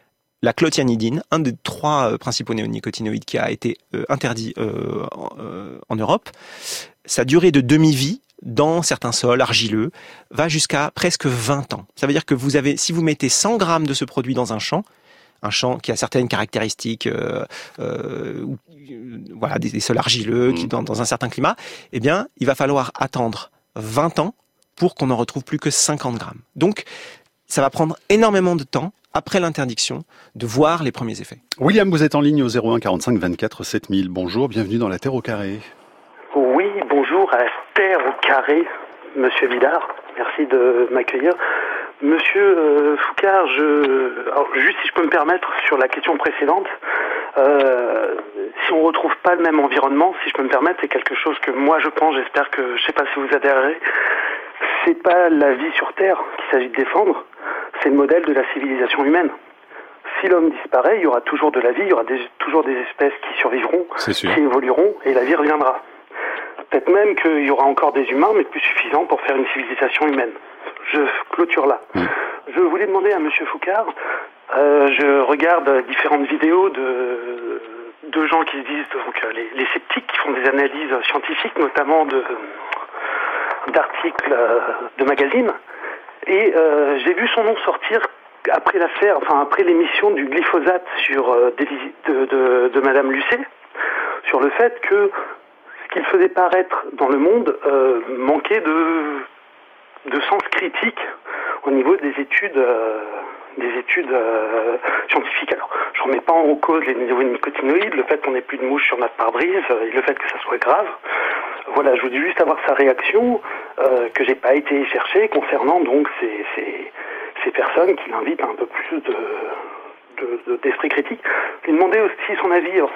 la clothianidine, un des trois euh, principaux néonicotinoïdes qui a été euh, interdit euh, en, euh, en Europe. Sa durée de demi-vie dans certains sols argileux va jusqu'à presque vingt ans. Ça veut dire que vous avez, si vous mettez cent grammes de ce produit dans un champ, un champ qui a certaines caractéristiques, euh, euh, voilà, des, des sols argileux, qui, dans, dans un certain climat, eh bien, il va falloir attendre vingt ans pour qu'on n'en retrouve plus que cinquante grammes. Donc, ça va prendre énormément de temps, après l'interdiction, de voir les premiers effets. William, vous êtes en ligne au zéro un quarante-cinq vingt-quatre sept mille. Bonjour, bienvenue dans La Terre au carré. Oui, bonjour à La Terre au carré, Monsieur Vidard. Merci de m'accueillir. Monsieur euh, Foucard, je... Alors, juste si je peux me permettre sur la question précédente, euh, si on retrouve pas le même environnement, si je peux me permettre, c'est quelque chose que moi je pense, j'espère que, je sais pas si vous adhérez, c'est pas la vie sur Terre qu'il s'agit de défendre, c'est le modèle de la civilisation humaine. Si l'homme disparaît, il y aura toujours de la vie, il y aura des, toujours des espèces qui survivront, qui évolueront, et la vie reviendra. Peut-être même qu'il y aura encore des humains, mais plus suffisants pour faire une civilisation humaine. Je clôture là. Mmh. Je voulais demander à Monsieur Foucard, euh, je regarde différentes vidéos de, de gens qui se disent, donc les, les sceptiques qui font des analyses scientifiques, notamment de, d'articles de magazines, et euh, j'ai vu son nom sortir après l'affaire, enfin après l'émission du glyphosate sur euh, des, de, de, de Madame Lucet, sur le fait que ce qu'il faisait paraître dans le monde euh, manquait de de sens critique au niveau des études euh, des études euh, scientifiques. Alors, je remets pas en cause les néonicotinoïdes, le fait qu'on n'ait plus de mouches sur notre pare-brise, euh, et le fait que ça soit grave. Voilà, je voulais juste avoir sa réaction, euh, que j'ai pas été chercher concernant donc ces, ces, ces personnes qui l'invitent à un peu plus de, de, de d'esprit critique. Je lui ai demandé aussi son avis alors,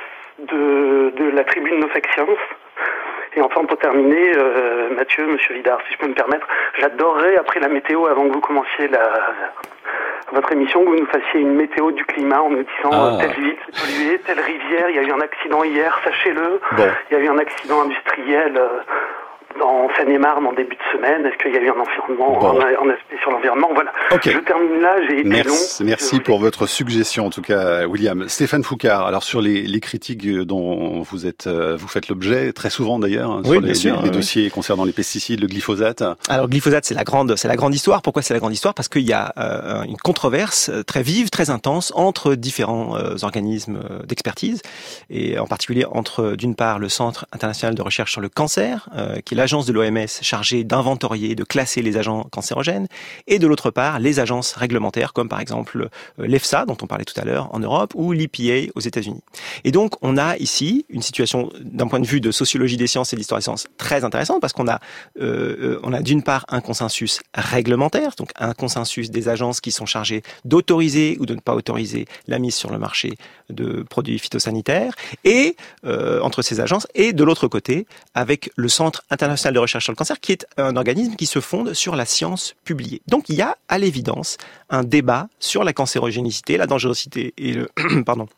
de, de la tribune No Fake Science. Et enfin, pour terminer, euh, Mathieu, Monsieur Vidard, si je peux me permettre, j'adorerais, après la météo, avant que vous commenciez la, votre émission, que vous nous fassiez une météo du climat en nous disant ah. euh, telle ville s'est polluée, telle rivière, il y a eu un accident hier, sachez-le, bon. Il y a eu un accident industriel euh, en Seine-et-Marne en début de semaine, est-ce qu'il y a eu un environnement, bon. un, un aspect sur l'environnement, voilà. Okay. Je termine là, j'ai été merci, long. Merci pour votre suggestion, en tout cas, William. Stéphane Foucard, alors sur les, les critiques dont vous êtes, vous faites l'objet, très souvent d'ailleurs, hein, oui, sur les, sûr, les, les oui. dossiers concernant les pesticides, le glyphosate. Alors, le glyphosate, c'est la grande, c'est la grande histoire. Pourquoi c'est la grande histoire? Parce qu'il y a euh, une controverse très vive, très intense entre différents euh, organismes d'expertise, et en particulier entre, d'une part, le Centre international de recherche sur le cancer, euh, qui est l'agence de l'O M S chargée d'inventorier, de classer les agents cancérogènes, et de l'autre part, les agences réglementaires, comme par exemple l'EFSA, dont on parlait tout à l'heure, en Europe, ou l'E P A aux États-Unis. Et donc, on a ici une situation, d'un point de vue de sociologie des sciences et d'histoire des sciences, très intéressante, parce qu'on a, euh, on a d'une part un consensus réglementaire, donc un consensus des agences qui sont chargées d'autoriser ou de ne pas autoriser la mise sur le marché de produits phytosanitaires, et euh, entre ces agences, et de l'autre côté, avec le Centre international de recherche sur le cancer, qui est un organisme qui se fonde sur la science publiée. Donc, il y a, à l'évidence, un débat sur la cancérogénicité, la dangerosité et le, pardon,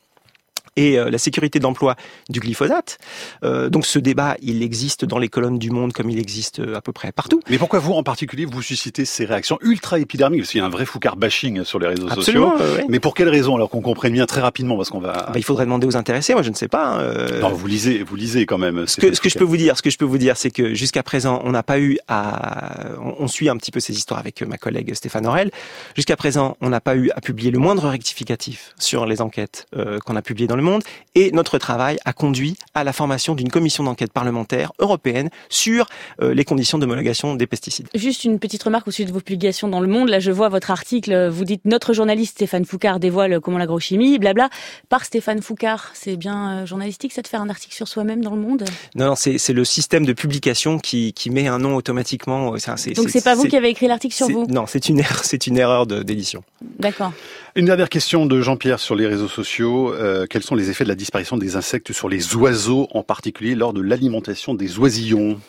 et euh, la sécurité d'emploi du glyphosate. Euh, donc ce débat, il existe dans les colonnes du Monde comme il existe à peu près partout. Mais pourquoi vous, en particulier, vous suscitez ces réactions ultra épidermiques? Parce qu'il y a un vrai Foucard bashing sur les réseaux Absolument, sociaux. Euh, ouais. Mais pour quelle raison? Alors qu'on comprenne bien très rapidement, parce qu'on va... Bah, il faudrait demander aux intéressés, moi je ne sais pas. Euh... Non, vous lisez, vous lisez quand même. Ce que, ce que je peux vous dire, ce que je peux vous dire, c'est que jusqu'à présent, on n'a pas eu à... On, on suit un petit peu ces histoires avec ma collègue Stéphane Aurel. Jusqu'à présent, on n'a pas eu à publier le moindre rectificatif sur les enquêtes euh, qu'on a publiées dans Le Monde. Et notre travail a conduit à la formation d'une commission d'enquête parlementaire européenne sur euh, les conditions d'homologation des pesticides. Juste une petite remarque au sujet de vos publications dans Le Monde. Là, je vois votre article, vous dites « Notre journaliste Stéphane Foucard dévoile comment l'agrochimie, blabla ». Par Stéphane Foucard, c'est bien euh, journalistique ça de faire un article sur soi-même dans Le Monde? Non, non, c'est, c'est le système de publication qui, qui met un nom automatiquement. C'est, c'est, Donc c'est, c'est pas vous c'est, qui avez écrit l'article sur vous? Non, c'est une erreur, c'est une erreur de, d'édition. D'accord. Une dernière question de Jean-Pierre sur les réseaux sociaux. Euh, quels sont les effets de la disparition des insectes sur les oiseaux, en particulier lors de l'alimentation des oisillons?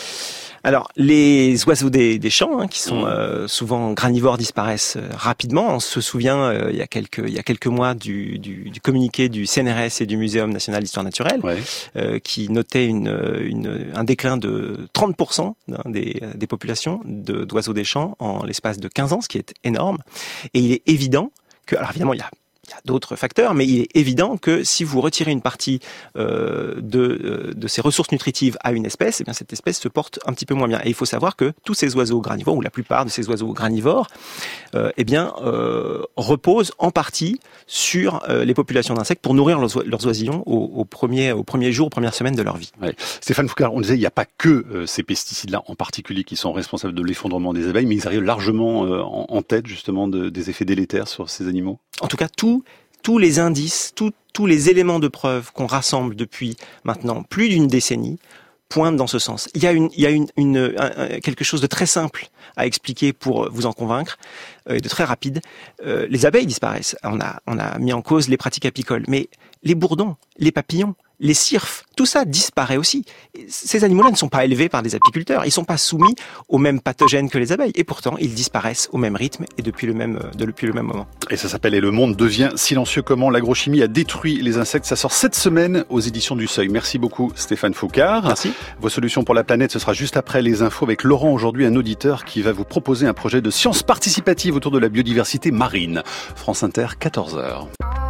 Alors, les oiseaux des, des champs, hein, qui sont euh, souvent granivores, disparaissent euh, rapidement. On se souvient, euh, il y a quelques il y a quelques mois, du, du, du communiqué du C N R S et du Muséum national d'histoire naturelle, ouais. euh, qui notait une, une, un déclin de trente pour cent hein, des, des populations de, d'oiseaux des champs en l'espace de quinze ans, ce qui est énorme. Et il est évident que, alors évidemment, il y a il y a d'autres facteurs, mais il est évident que si vous retirez une partie euh, de, euh, de ces ressources nutritives à une espèce, eh bien cette espèce se porte un petit peu moins bien. Et il faut savoir que tous ces oiseaux granivores, ou la plupart de ces oiseaux granivores, euh, eh bien euh, reposent en partie sur euh, les populations d'insectes pour nourrir leurs, leurs oisillons au, au premier au premier jour, aux premières semaines de leur vie. Ouais. Stéphane Foucard, on disait il n'y a pas que euh, ces pesticides-là en particulier qui sont responsables de l'effondrement des abeilles, mais ils arrivent largement euh, en, en tête justement de, des effets délétères sur ces animaux. En tout cas, tout, tous les indices, tout, tous les éléments de preuve qu'on rassemble depuis maintenant plus d'une décennie pointent dans ce sens. Il y a, une, il y a une, une, un, un, quelque chose de très simple à expliquer pour vous en convaincre, et euh, de très rapide. Euh, les abeilles disparaissent. On a, on a mis en cause les pratiques apicoles, mais les bourdons, les papillons, les cirfes, tout ça disparaît aussi. Ces animaux-là ne sont pas élevés par des apiculteurs, ils ne sont pas soumis aux mêmes pathogènes que les abeilles, et pourtant ils disparaissent au même rythme et depuis le même, depuis le même moment. Et ça s'appelle « Et le monde devient silencieux, comment l'agrochimie a détruit les insectes ». Ça sort cette semaine aux éditions du Seuil. Merci beaucoup Stéphane Foucard. Merci. Vos solutions pour la planète, ce sera juste après les infos avec Laurent, aujourd'hui un auditeur qui va vous proposer un projet de science participative autour de la biodiversité marine. France Inter, quatorze heures.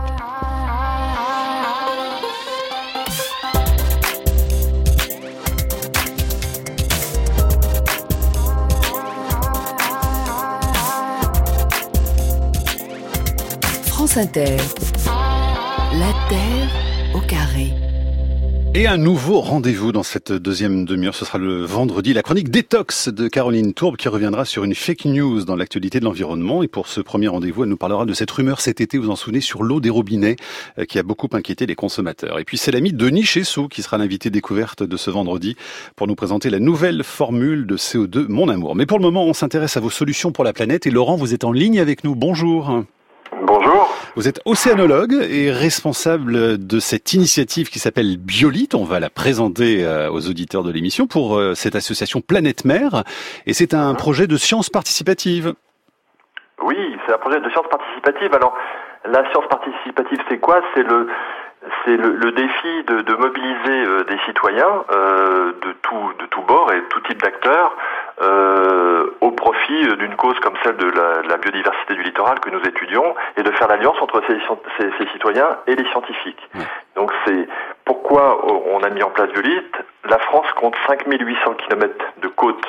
France Inter. La Terre au carré. Et un nouveau rendez-vous dans cette deuxième demi-heure, ce sera le vendredi, la chronique Détox de Caroline Tourbe qui reviendra sur une fake news dans l'actualité de l'environnement. Et pour ce premier rendez-vous, elle nous parlera de cette rumeur cet été, vous en souvenez, sur l'eau des robinets qui a beaucoup inquiété les consommateurs. Et puis c'est l'ami Denis Chessou qui sera l'invité découverte de ce vendredi pour nous présenter la nouvelle formule de C O deux Mon Amour. Mais pour le moment, on s'intéresse à vos solutions pour la planète et Laurent, vous êtes en ligne avec nous. Bonjour. Bonjour. Vous êtes océanologue et responsable de cette initiative qui s'appelle Biolite. On va la présenter aux auditeurs de l'émission pour cette association Planète Mer. Et c'est un projet de science participative. Oui, c'est un projet de science participative. Alors, la science participative, c'est quoi ? C'est le... C'est le, le défi de, de mobiliser euh, des citoyens euh, de tout de tout bord et tout type d'acteurs euh, au profit d'une cause comme celle de la, de la biodiversité du littoral que nous étudions et de faire l'alliance entre ces, ces, ces citoyens et les scientifiques. Mmh. Donc c'est pourquoi on a mis en place Biolite. La France compte cinq mille huit cents kilomètres de côtes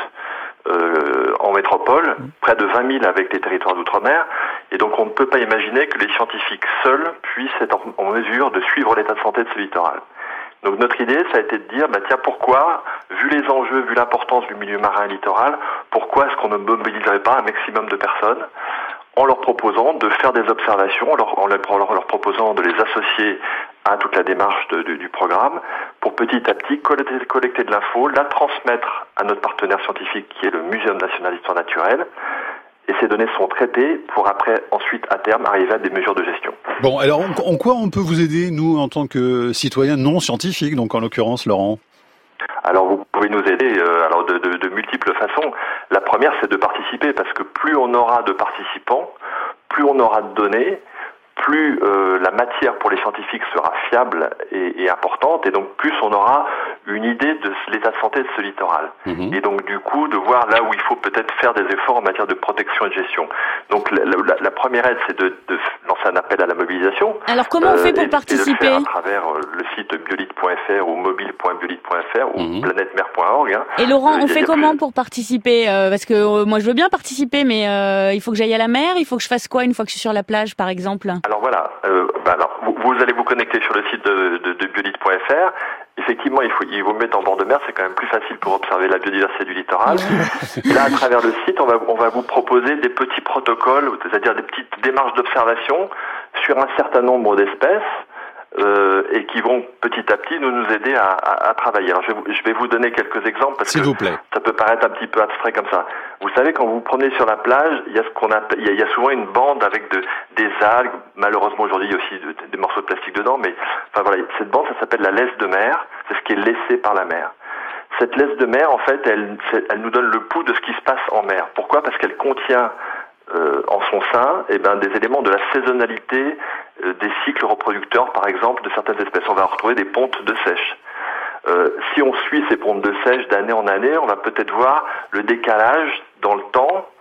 Euh, en métropole, près de vingt mille avec les territoires d'outre-mer, et donc on ne peut pas imaginer que les scientifiques seuls puissent être en, en mesure de suivre l'état de santé de ce littoral. Donc notre idée, ça a été de dire, bah tiens, pourquoi, vu les enjeux, vu l'importance du milieu marin et littoral, pourquoi est-ce qu'on ne mobiliserait pas un maximum de personnes en leur proposant de faire des observations, en leur, en leur, en leur proposant de les associer à toute la démarche de, de, du programme, pour petit à petit collecter, collecter de l'info, la transmettre à notre partenaire scientifique qui est le Muséum national d'histoire naturelle, et ces données sont traitées pour après, ensuite, à terme, arriver à des mesures de gestion. Bon, alors en, en quoi on peut vous aider, nous, en tant que citoyens non scientifiques, donc en l'occurrence, Laurent ? Alors vous pouvez nous aider euh, alors de, de, de multiples façons. La première, c'est de participer, parce que plus on aura de participants, plus on aura de données, plus euh, la matière pour les scientifiques sera fiable et, et importante, et donc plus on aura une idée de l'état de santé de ce littoral. Mmh. Et donc du coup, de voir là où il faut peut-être faire des efforts en matière de protection et de gestion. Donc la, la, la première aide, c'est de, de lancer un appel à la mobilisation. Alors comment on fait pour euh, et, participer ? Et de le faire à travers euh, le site biolite point f r ou mobile point biolite point f r ou mmh. planète mer point org. Hein. Et Laurent, euh, on fait comment plus... pour participer euh, Parce que euh, moi je veux bien participer, mais euh, il faut que j'aille à la mer, il faut que je fasse quoi une fois que je suis sur la plage, par exemple ? Alors voilà, euh, bah alors, vous, vous allez vous connecter sur le site de, de, de biolite point f r. Effectivement, il faut, il faut mettre en bord de mer, c'est quand même plus facile pour observer la biodiversité du littoral. Là, à travers le site, on va, on va vous proposer des petits protocoles, c'est-à-dire des petites démarches d'observation sur un certain nombre d'espèces, euh, et qui vont petit à petit nous, nous aider à, à, à travailler. Alors, je, je vais vous donner quelques exemples parce S'il que vous plaît. Ça peut paraître un petit peu abstrait comme ça. Vous savez, quand vous promenez sur la plage, il y a ce qu'on appelle, il y a, il y a souvent une bande avec de, des algues. Malheureusement, aujourd'hui, il y a aussi de, des morceaux de plastique dedans, mais enfin voilà, cette bande, ça s'appelle la laisse de mer. C'est ce qui est laissé par la mer. Cette laisse de mer, en fait, elle, elle nous donne le pouls de ce qui se passe en mer. Pourquoi ? Parce qu'elle contient euh, en son sein, eh ben, des éléments de la saisonnalité euh, des cycles reproducteurs, par exemple, de certaines espèces. On va retrouver des pontes de sèche. Euh, si on suit ces pontes de sèche d'année en année, on va peut-être voir le décalage dans le temps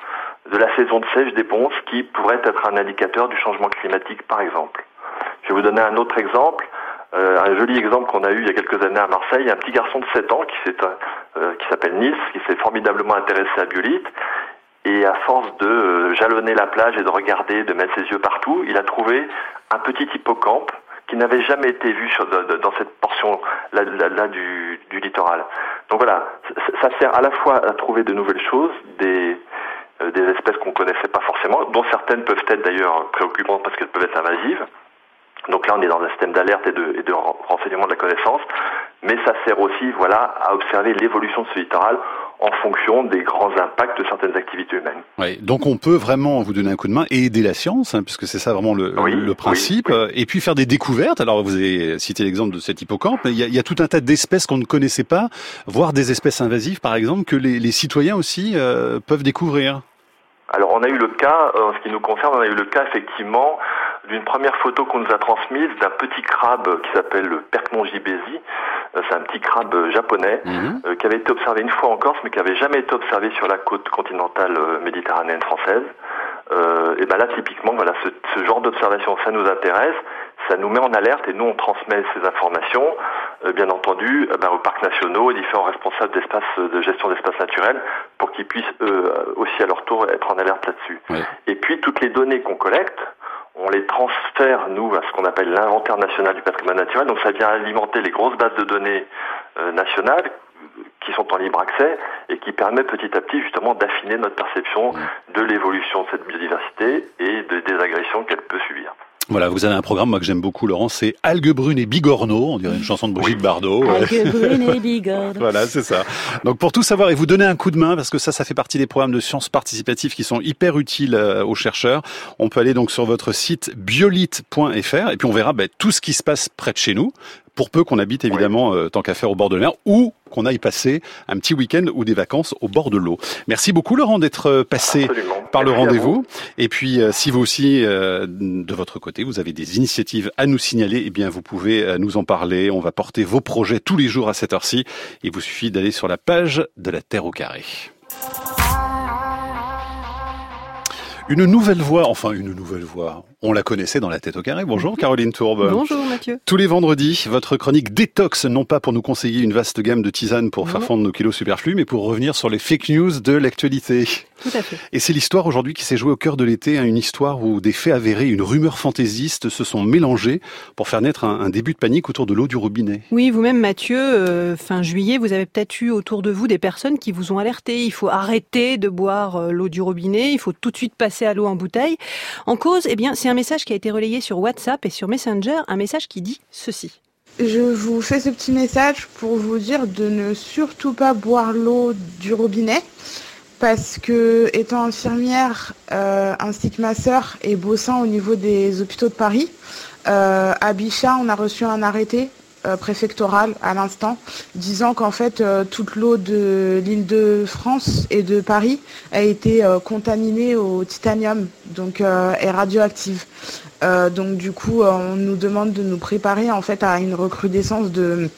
de la saison de sèche des ponces qui pourrait être un indicateur du changement climatique, par exemple. Je vais vous donner un autre exemple, euh, un joli exemple qu'on a eu il y a quelques années à Marseille. Il y a un petit garçon de sept ans qui, s'est, euh, qui s'appelle Nice, qui s'est formidablement intéressé à Biolite. Et à force de euh, jalonner la plage et de regarder, de mettre ses yeux partout, il a trouvé un petit hippocampe qui n'avait jamais été vu sur, de, de, dans cette portion là, là, là du, du littoral. Donc voilà, ça, ça sert à la fois à trouver de nouvelles choses, des, euh, des espèces qu'on connaissait pas forcément, dont certaines peuvent être d'ailleurs préoccupantes parce qu'elles peuvent être invasives. Donc là, on est dans un système d'alerte et de, et de renseignement de la connaissance, mais ça sert aussi, voilà, à observer l'évolution de ce littoral en fonction des grands impacts de certaines activités humaines. Oui, donc on peut vraiment vous donner un coup de main et aider la science, hein, puisque c'est ça vraiment le, oui, le principe, oui, oui. Et puis faire des découvertes. Alors vous avez cité l'exemple de cet hippocampe, mais il y a, il y a tout un tas d'espèces qu'on ne connaissait pas, voire des espèces invasives par exemple, que les, les citoyens aussi euh, peuvent découvrir. Alors on a eu le cas, en ce qui nous concerne, on a eu le cas effectivement d'une première photo qu'on nous a transmise d'un petit crabe qui s'appelle le Percnon gibesi. C'est un petit crabe japonais mmh. euh, qui avait été observé une fois en Corse, mais qui avait jamais été observé sur la côte continentale euh, méditerranéenne française. Euh, et ben là, typiquement, voilà, ce, ce genre d'observation, ça nous intéresse, ça nous met en alerte et nous on transmet ces informations, euh, bien entendu, euh, ben, aux parcs nationaux et différents responsables d'espaces de gestion d'espaces naturels pour qu'ils puissent eux aussi à leur tour être en alerte là-dessus. Oui. Et puis toutes les données qu'on collecte, on les transfère, nous, à ce qu'on appelle l'inventaire national du patrimoine naturel. Donc ça vient alimenter les grosses bases de données euh, nationales qui sont en libre accès et qui permet petit à petit justement d'affiner notre perception de l'évolution de cette biodiversité et de, des agressions qu'elle peut subir. Voilà, vous avez un programme, moi, que j'aime beaucoup, Laurent, c'est Algues brunes et bigorneaux, on dirait une chanson de Brigitte oui. Bardot. Algues brunes et bigorneaux. Voilà, c'est ça. Donc, pour tout savoir et vous donner un coup de main, parce que ça, ça fait partie des programmes de sciences participatives qui sont hyper utiles euh, aux chercheurs, on peut aller donc sur votre site biolite point f r et puis on verra bah, tout ce qui se passe près de chez nous, pour peu qu'on habite évidemment, oui. euh, tant qu'à faire au bord de la mer, ou qu'on aille passer un petit week-end ou des vacances au bord de l'eau. Merci beaucoup, Laurent, d'être passé Absolument. par Merci le rendez-vous. Et puis, euh, si vous aussi, euh, de votre côté, vous avez des initiatives à nous signaler, eh bien, vous pouvez euh, nous en parler. On va porter vos projets tous les jours à cette heure-ci. Il vous suffit d'aller sur la page de la Terre au carré. Une nouvelle voix, enfin une nouvelle voix, on la connaissait dans la tête au carré. Bonjour Caroline Tourbe. Bonjour Mathieu. Tous les vendredis, votre chronique détox, non pas pour nous conseiller une vaste gamme de tisanes pour non. faire fondre nos kilos superflus, mais pour revenir sur les fake news de l'actualité. Tout à fait. Et c'est l'histoire aujourd'hui qui s'est jouée au cœur de l'été, hein, une histoire où des faits avérés, une rumeur fantaisiste se sont mélangés pour faire naître un, un début de panique autour de l'eau du robinet. Oui, vous-même Mathieu, euh, fin juillet, vous avez peut-être eu autour de vous des personnes qui vous ont alerté. Il faut arrêter de boire euh, l'eau du robinet, il faut tout de suite passer à l'eau en bouteille. En cause, eh bien, c'est un message qui a été relayé sur WhatsApp et sur Messenger, un message qui dit ceci. Je vous fais ce petit message pour vous dire de ne surtout pas boire l'eau du robinet. Parce que, étant infirmière, euh, ainsi que ma sœur, et bossant au niveau des hôpitaux de Paris, euh, à Bichat, on a reçu un arrêté euh, préfectoral à l'instant, disant qu'en fait, euh, toute l'eau de l'Île-de-France et de Paris a été euh, contaminée au titanium, donc euh, est radioactive. Euh, donc du coup, euh, on nous demande de nous préparer en fait à une recrudescence de,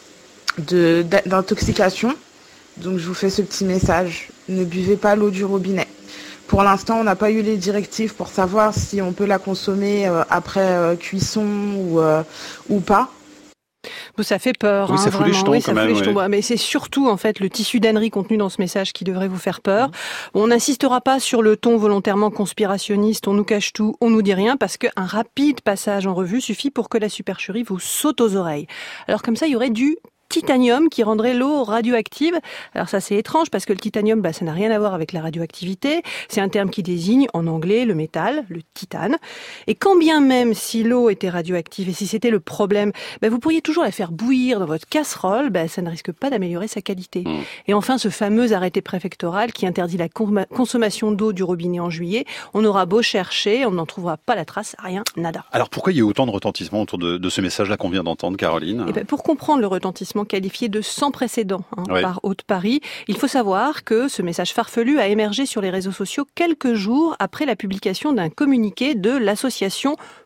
de d'intoxication. Donc je vous fais ce petit message, ne buvez pas l'eau du robinet. Pour l'instant, on n'a pas eu les directives pour savoir si on peut la consommer euh, après euh, cuisson ou, euh, ou pas. Bon, ça fait peur, oui, hein, ça fout vraiment. les jetons, oui, ça quand fout même, les jetons. ouais. Mais c'est surtout en fait le tissu d'ânerie contenu dans ce message qui devrait vous faire peur. On n'insistera pas sur le ton volontairement conspirationniste, on nous cache tout, on nous dit rien, parce qu'un rapide passage en revue suffit pour que la supercherie vous saute aux oreilles. Alors comme ça, il y aurait du titanium qui rendrait l'eau radioactive. Alors ça c'est étrange parce que le titanium, bah, ça n'a rien à voir avec la radioactivité. C'est un terme qui désigne en anglais le métal, le titane. Et quand bien même si l'eau était radioactive et si c'était le problème, bah, vous pourriez toujours la faire bouillir dans votre casserole, bah, ça ne risque pas d'améliorer sa qualité. Mmh. Et enfin ce fameux arrêté préfectoral qui interdit la com- consommation d'eau du robinet en juillet, on aura beau chercher, on n'en trouvera pas la trace, rien, nada. Alors pourquoi il y a autant de retentissement autour de, de ce message-là qu'on vient d'entendre, Caroline ? Et ben, pour comprendre le retentissement qualifié de sans précédent hein, oui. par Haute-Paris, il faut savoir que ce message farfelu a émergé sur les réseaux sociaux quelques jours après la publication d'un communiqué de l'association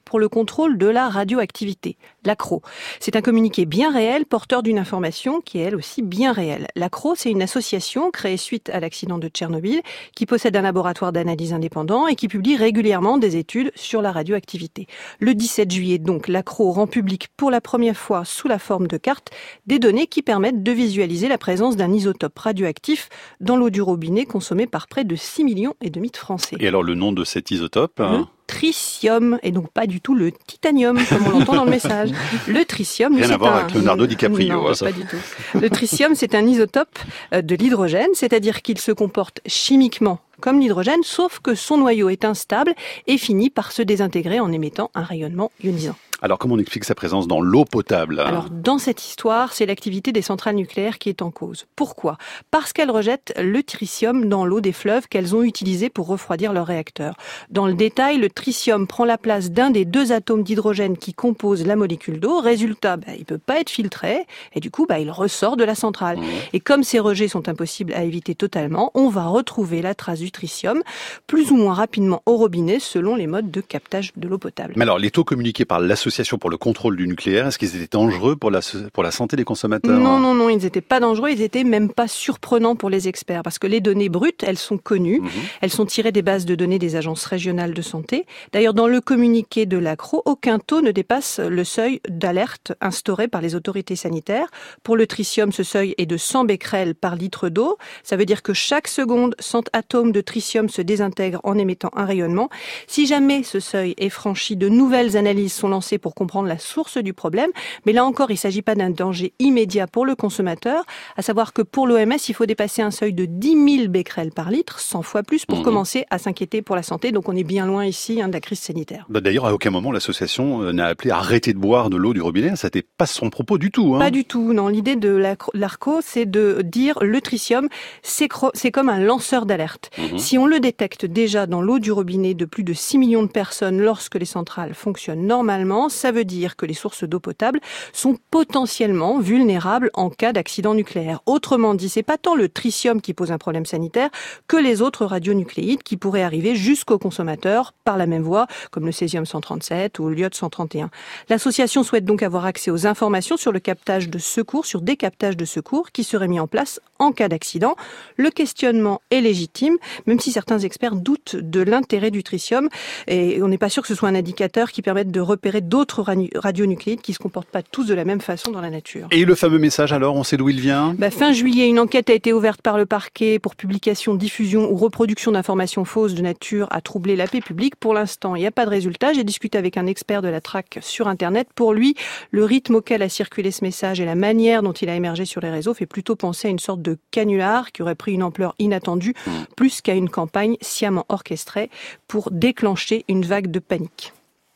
pour le contrôle de la radioactivité, l'A C R O. C'est un communiqué bien réel, porteur d'une information qui est elle aussi bien réelle. L'A C R O, c'est une association créée suite à l'accident de Tchernobyl, qui possède un laboratoire d'analyse indépendant et qui publie régulièrement des études sur la radioactivité. Le dix-sept juillet, donc, l'A C R O rend public pour la première fois sous la forme de cartes des données qui permettent de visualiser la présence d'un isotope radioactif dans l'eau du robinet consommée par près de six millions et demi de Français. Et alors le nom de cet isotope Le hein tritium, et donc pas du tout le titanium, comme on l'entend dans le message. Le tritium, Rien c'est à voir un... avec Leonardo DiCaprio. Non, hein, ça. pas du tout. Le tritium, c'est un isotope de l'hydrogène, c'est-à-dire qu'il se comporte chimiquement comme l'hydrogène, sauf que son noyau est instable et finit par se désintégrer en émettant un rayonnement ionisant. Alors comment on explique sa présence dans l'eau potable hein Alors dans cette histoire, c'est l'activité des centrales nucléaires qui est en cause. Pourquoi ? Parce qu'elles rejettent le tritium dans l'eau des fleuves qu'elles ont utilisé pour refroidir leurs réacteurs. Dans le détail, le tritium prend la place d'un des deux atomes d'hydrogène qui composent la molécule d'eau. Résultat, bah, il ne peut pas être filtré et du coup, bah, il ressort de la centrale. Mmh. Et comme ces rejets sont impossibles à éviter totalement, on va retrouver la trace du tritium plus ou moins rapidement au robinet selon les modes de captage de l'eau potable. Mais alors, les taux communiqués par l'Association pour le contrôle du nucléaire, est-ce qu'ils étaient dangereux pour la, pour la santé des consommateurs ? Non, non, non, ils n'étaient pas dangereux, ils étaient même pas surprenants pour les experts, parce que les données brutes, elles sont connues, mmh. elles sont tirées des bases de données des agences régionales de santé. D'ailleurs, dans le communiqué de l'A C R O, aucun taux ne dépasse le seuil d'alerte instauré par les autorités sanitaires. Pour le tritium, ce seuil est de cent becquerels par litre d'eau. Ça veut dire que chaque seconde, cent atomes de tritium se désintègrent en émettant un rayonnement. Si jamais ce seuil est franchi, de nouvelles analyses sont lancées pour comprendre la source du problème. Mais là encore, il ne s'agit pas d'un danger immédiat pour le consommateur, à savoir que pour l'O M S, il faut dépasser un seuil de dix mille becquerels par litre, cent fois plus, pour mmh. commencer à s'inquiéter pour la santé. Donc on est bien loin ici hein, de la crise sanitaire. Bah d'ailleurs, à aucun moment, l'association n'a appelé à arrêter de boire de l'eau du robinet. Ça n'était pas son propos du tout. Hein. Pas du tout. Non, l'idée de l'A C R O, c'est de dire le tritium, c'est, cro- c'est comme un lanceur d'alerte. Mmh. Si on le détecte déjà dans l'eau du robinet de plus de six millions de personnes lorsque les centrales fonctionnent normalement, ça veut dire que les sources d'eau potable sont potentiellement vulnérables en cas d'accident nucléaire. Autrement dit, c'est pas tant le tritium qui pose un problème sanitaire que les autres radionucléides qui pourraient arriver jusqu'au consommateur par la même voie, comme le césium cent trente-sept ou le l'iode cent trente et un. L'association souhaite donc avoir accès aux informations sur le captage de secours, sur des captages de secours qui seraient mis en place en cas d'accident. Le questionnement est légitime, même si certains experts doutent de l'intérêt du tritium et on n'est pas sûr que ce soit un indicateur qui permette de repérer d'autres radionucléides qui ne se comportent pas tous de la même façon dans la nature. Et le fameux message alors, on sait d'où il vient ? bah, Fin juillet, une enquête a été ouverte par le parquet pour publication, diffusion ou reproduction d'informations fausses de nature à troubler la paix publique. Pour l'instant, il n'y a pas de résultat. J'ai discuté avec un expert de la traque sur Internet. Pour lui, le rythme auquel a circulé ce message et la manière dont il a émergé sur les réseaux fait plutôt penser à une sorte de canular qui aurait pris une ampleur inattendue, mmh. plus qu'à une campagne sciemment orchestrée pour déclencher une vague de panique.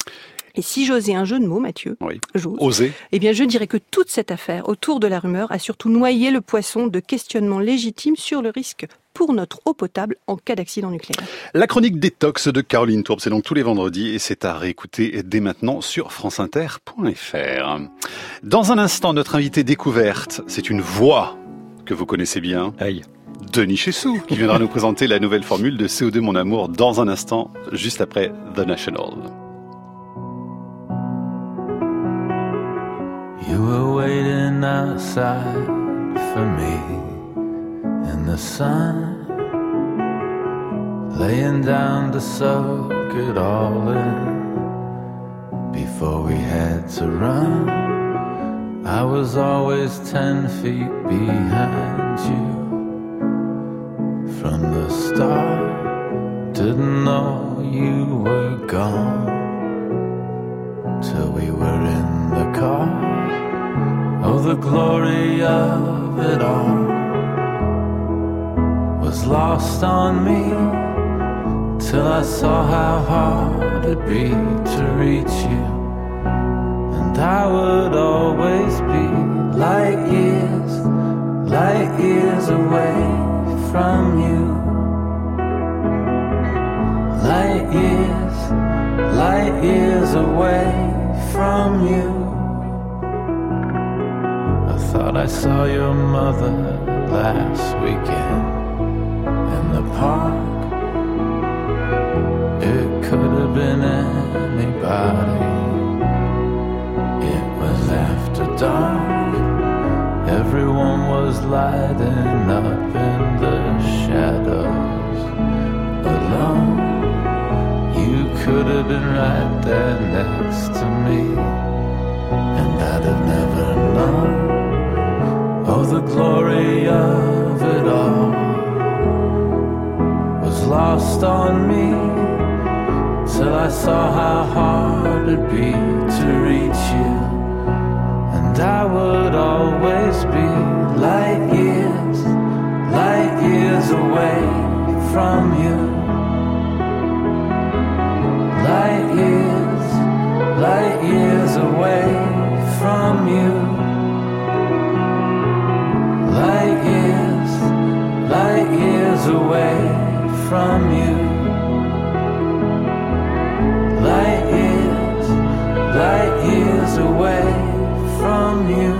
Et si j'osais un jeu de mots, Mathieu, oui. j'ose, Oser. eh bien, je dirais que toute cette affaire autour de la rumeur a surtout noyé le poisson de questionnements légitimes sur le risque pour notre eau potable en cas d'accident nucléaire. La chronique détox de Caroline Tourbe, c'est donc tous les vendredis et c'est à réécouter dès maintenant sur franceinter point f r. Dans un instant, notre invitée découverte, c'est une voix que vous connaissez bien. Aïe. Denis Chessou, qui viendra nous présenter la nouvelle formule de C O deux Mon Amour dans un instant, juste après The National. You were waiting outside for me in the sun, laying down to soak it all in before we had to run. I was always ten feet behind you from the start, didn't know you were gone till we were in the car. Oh, the glory of it all was lost on me till I saw how hard it'd be to reach you. And I would always be light years, light years away from you. Light years, light years away from you. I thought I saw your mother last weekend in the park. It could have been anybody. It was after dark. Everyone was lighting up in the shadows. Alone, you could have been right there next to me, and I'd have never known. Oh, the glory of it all was lost on me, till I saw how hard it'd be to reach you. And I would always be light years, light years away from you. Light years, light years away from you. Light years, light years away from you. Light years, light years away from you.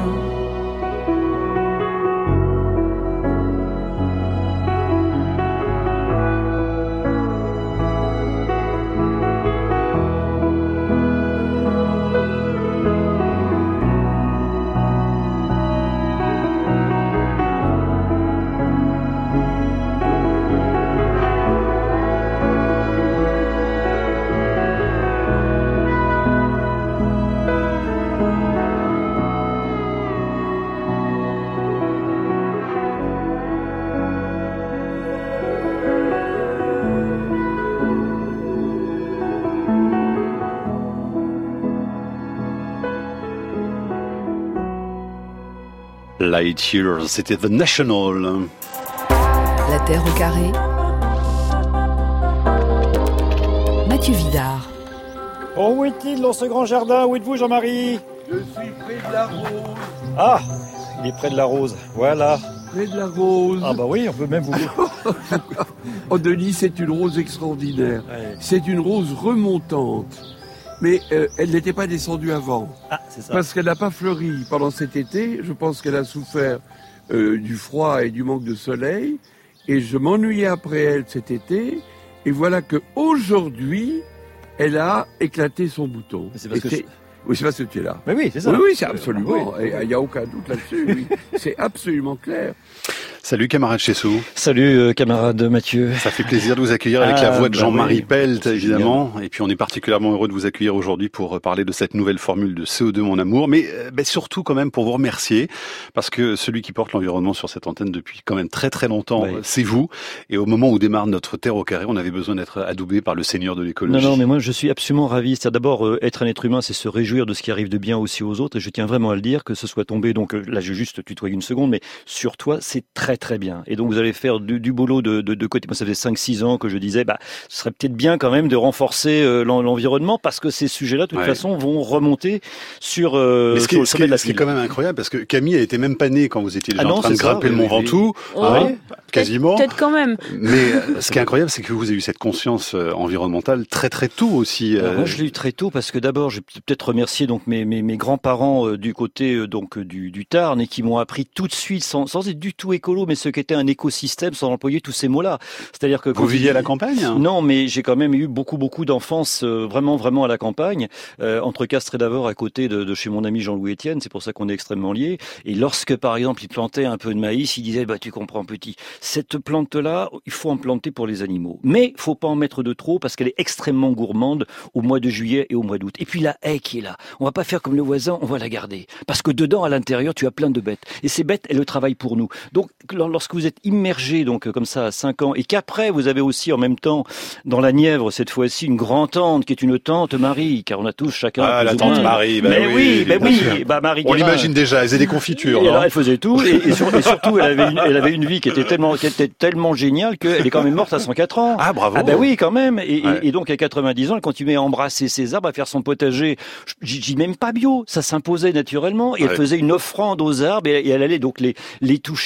Light Years, c'était The National. La Terre au carré. Mathieu Vidard. Oh, où est-il dans ce grand jardin? Où êtes-vous, Jean-Marie? Je suis près de la rose. Ah, il est près de la rose, voilà. Près de la rose. Ah bah oui, on peut même vous... Oh, Denis, c'est une rose extraordinaire. Ouais. C'est une rose remontante. Mais euh, elle n'était pas descendue avant. Ah, c'est ça. Parce qu'elle n'a pas fleuri pendant cet été. Je pense qu'elle a souffert euh, du froid et du manque de soleil. Et je m'ennuyais après elle cet été. Et voilà qu'aujourd'hui, elle a éclaté son bouton. C'est parce et que c'est... Oui, c'est parce que tu es là. Mais oui, c'est ça. Oui, oui, c'est absolument. Oui. Il n'y a aucun doute là-dessus. Oui. C'est absolument clair. Salut camarade Chessou. Salut euh, camarade Mathieu. Ça fait plaisir de vous accueillir avec ah, la voix de bah Jean-Marie oui. Pelt, évidemment. Et puis on est particulièrement heureux de vous accueillir aujourd'hui pour parler de cette nouvelle formule de C O deux, mon amour. Mais euh, bah, surtout quand même pour vous remercier, parce que celui qui porte l'environnement sur cette antenne depuis quand même très très longtemps, Oui. c'est vous. Et au moment où démarre notre Terre au carré, on avait besoin d'être adoubé par le Seigneur de l'écologie. Non, non, mais moi je suis absolument ravi. C'est d'abord euh, être un être humain, c'est se réjouir de ce qui arrive de bien aussi aux autres. Et je tiens vraiment à le dire, que ce soit tombé, donc euh, là j'ai juste tutoyé une seconde, mais sur toi c'est très très bien. Et donc vous allez faire du, du boulot de, de, de côté. Moi ça fait cinq six ans que je disais, bah ce serait peut-être bien quand même de renforcer euh, l'en, l'environnement, parce que ces sujets-là de toute Ouais. façon vont remonter sur, euh, Mais ce qui, sur le est, ce, qui sommet est, de la ce qui est pile. quand même incroyable, parce que Camille a été même pas née quand vous étiez déjà Ah en non, train de c'est ça, grimper oui, le Mont oui, Ventoux. Oh. Hein, Ouais. quasiment. Peut-être quand même. Mais euh, ce qui est incroyable, c'est que vous avez eu cette conscience euh, environnementale très très tôt aussi. Alors, euh, moi, je l'ai eu très tôt parce que d'abord, je vais peut-être remercier donc mes, mes, mes grands-parents euh, du côté euh, donc euh, du, du Tarn, et qui m'ont appris tout de suite, sans, sans être du tout écolo, mais ce qu'était un écosystème, sans employer tous ces mots-là. C'est-à-dire que Vous quand viviez à la campagne, hein? Non, mais j'ai quand même eu beaucoup beaucoup d'enfance euh, vraiment vraiment à la campagne, euh, entre Castres et d'Avord, à côté de, de chez mon ami Jean-Louis Etienne. C'est pour ça qu'on est extrêmement liés. Et lorsque par exemple il plantait un peu de maïs, il disait bah tu comprends petit, cette plante-là, il faut en planter pour les animaux, mais faut pas en mettre de trop parce qu'elle est extrêmement gourmande au mois de juillet et au mois d'août. Et puis la haie qui est là, on va pas faire comme le voisin, on va la garder parce que dedans à l'intérieur tu as plein de bêtes et ces bêtes elles le travaillent pour nous. Donc lorsque vous êtes immergé donc comme ça à cinq ans et qu'après vous avez aussi en même temps dans la Nièvre cette fois-ci une grand-tante qui est une tante Marie, car on a tous chacun Ah, la plus ou tante moins. Marie, bah mais oui, oui, mais bien oui, sûr. bah Marie On Guérin. l'imagine déjà, elle faisait des confitures. Et non alors elle faisait tout, et, et, sur- et surtout elle avait, une, elle avait une vie qui était tellement, qui était tellement géniale qu'elle est quand même morte à cent quatre ans. Ah bravo. Ah ben oui quand même. Et, Ouais. et, et donc à quatre-vingt-dix ans, elle continuait à embrasser ses arbres, à faire son potager. Je dis même pas bio, ça s'imposait naturellement. Et elle Ouais. faisait une offrande aux arbres et, et elle allait donc les, les toucher. Donc quand vous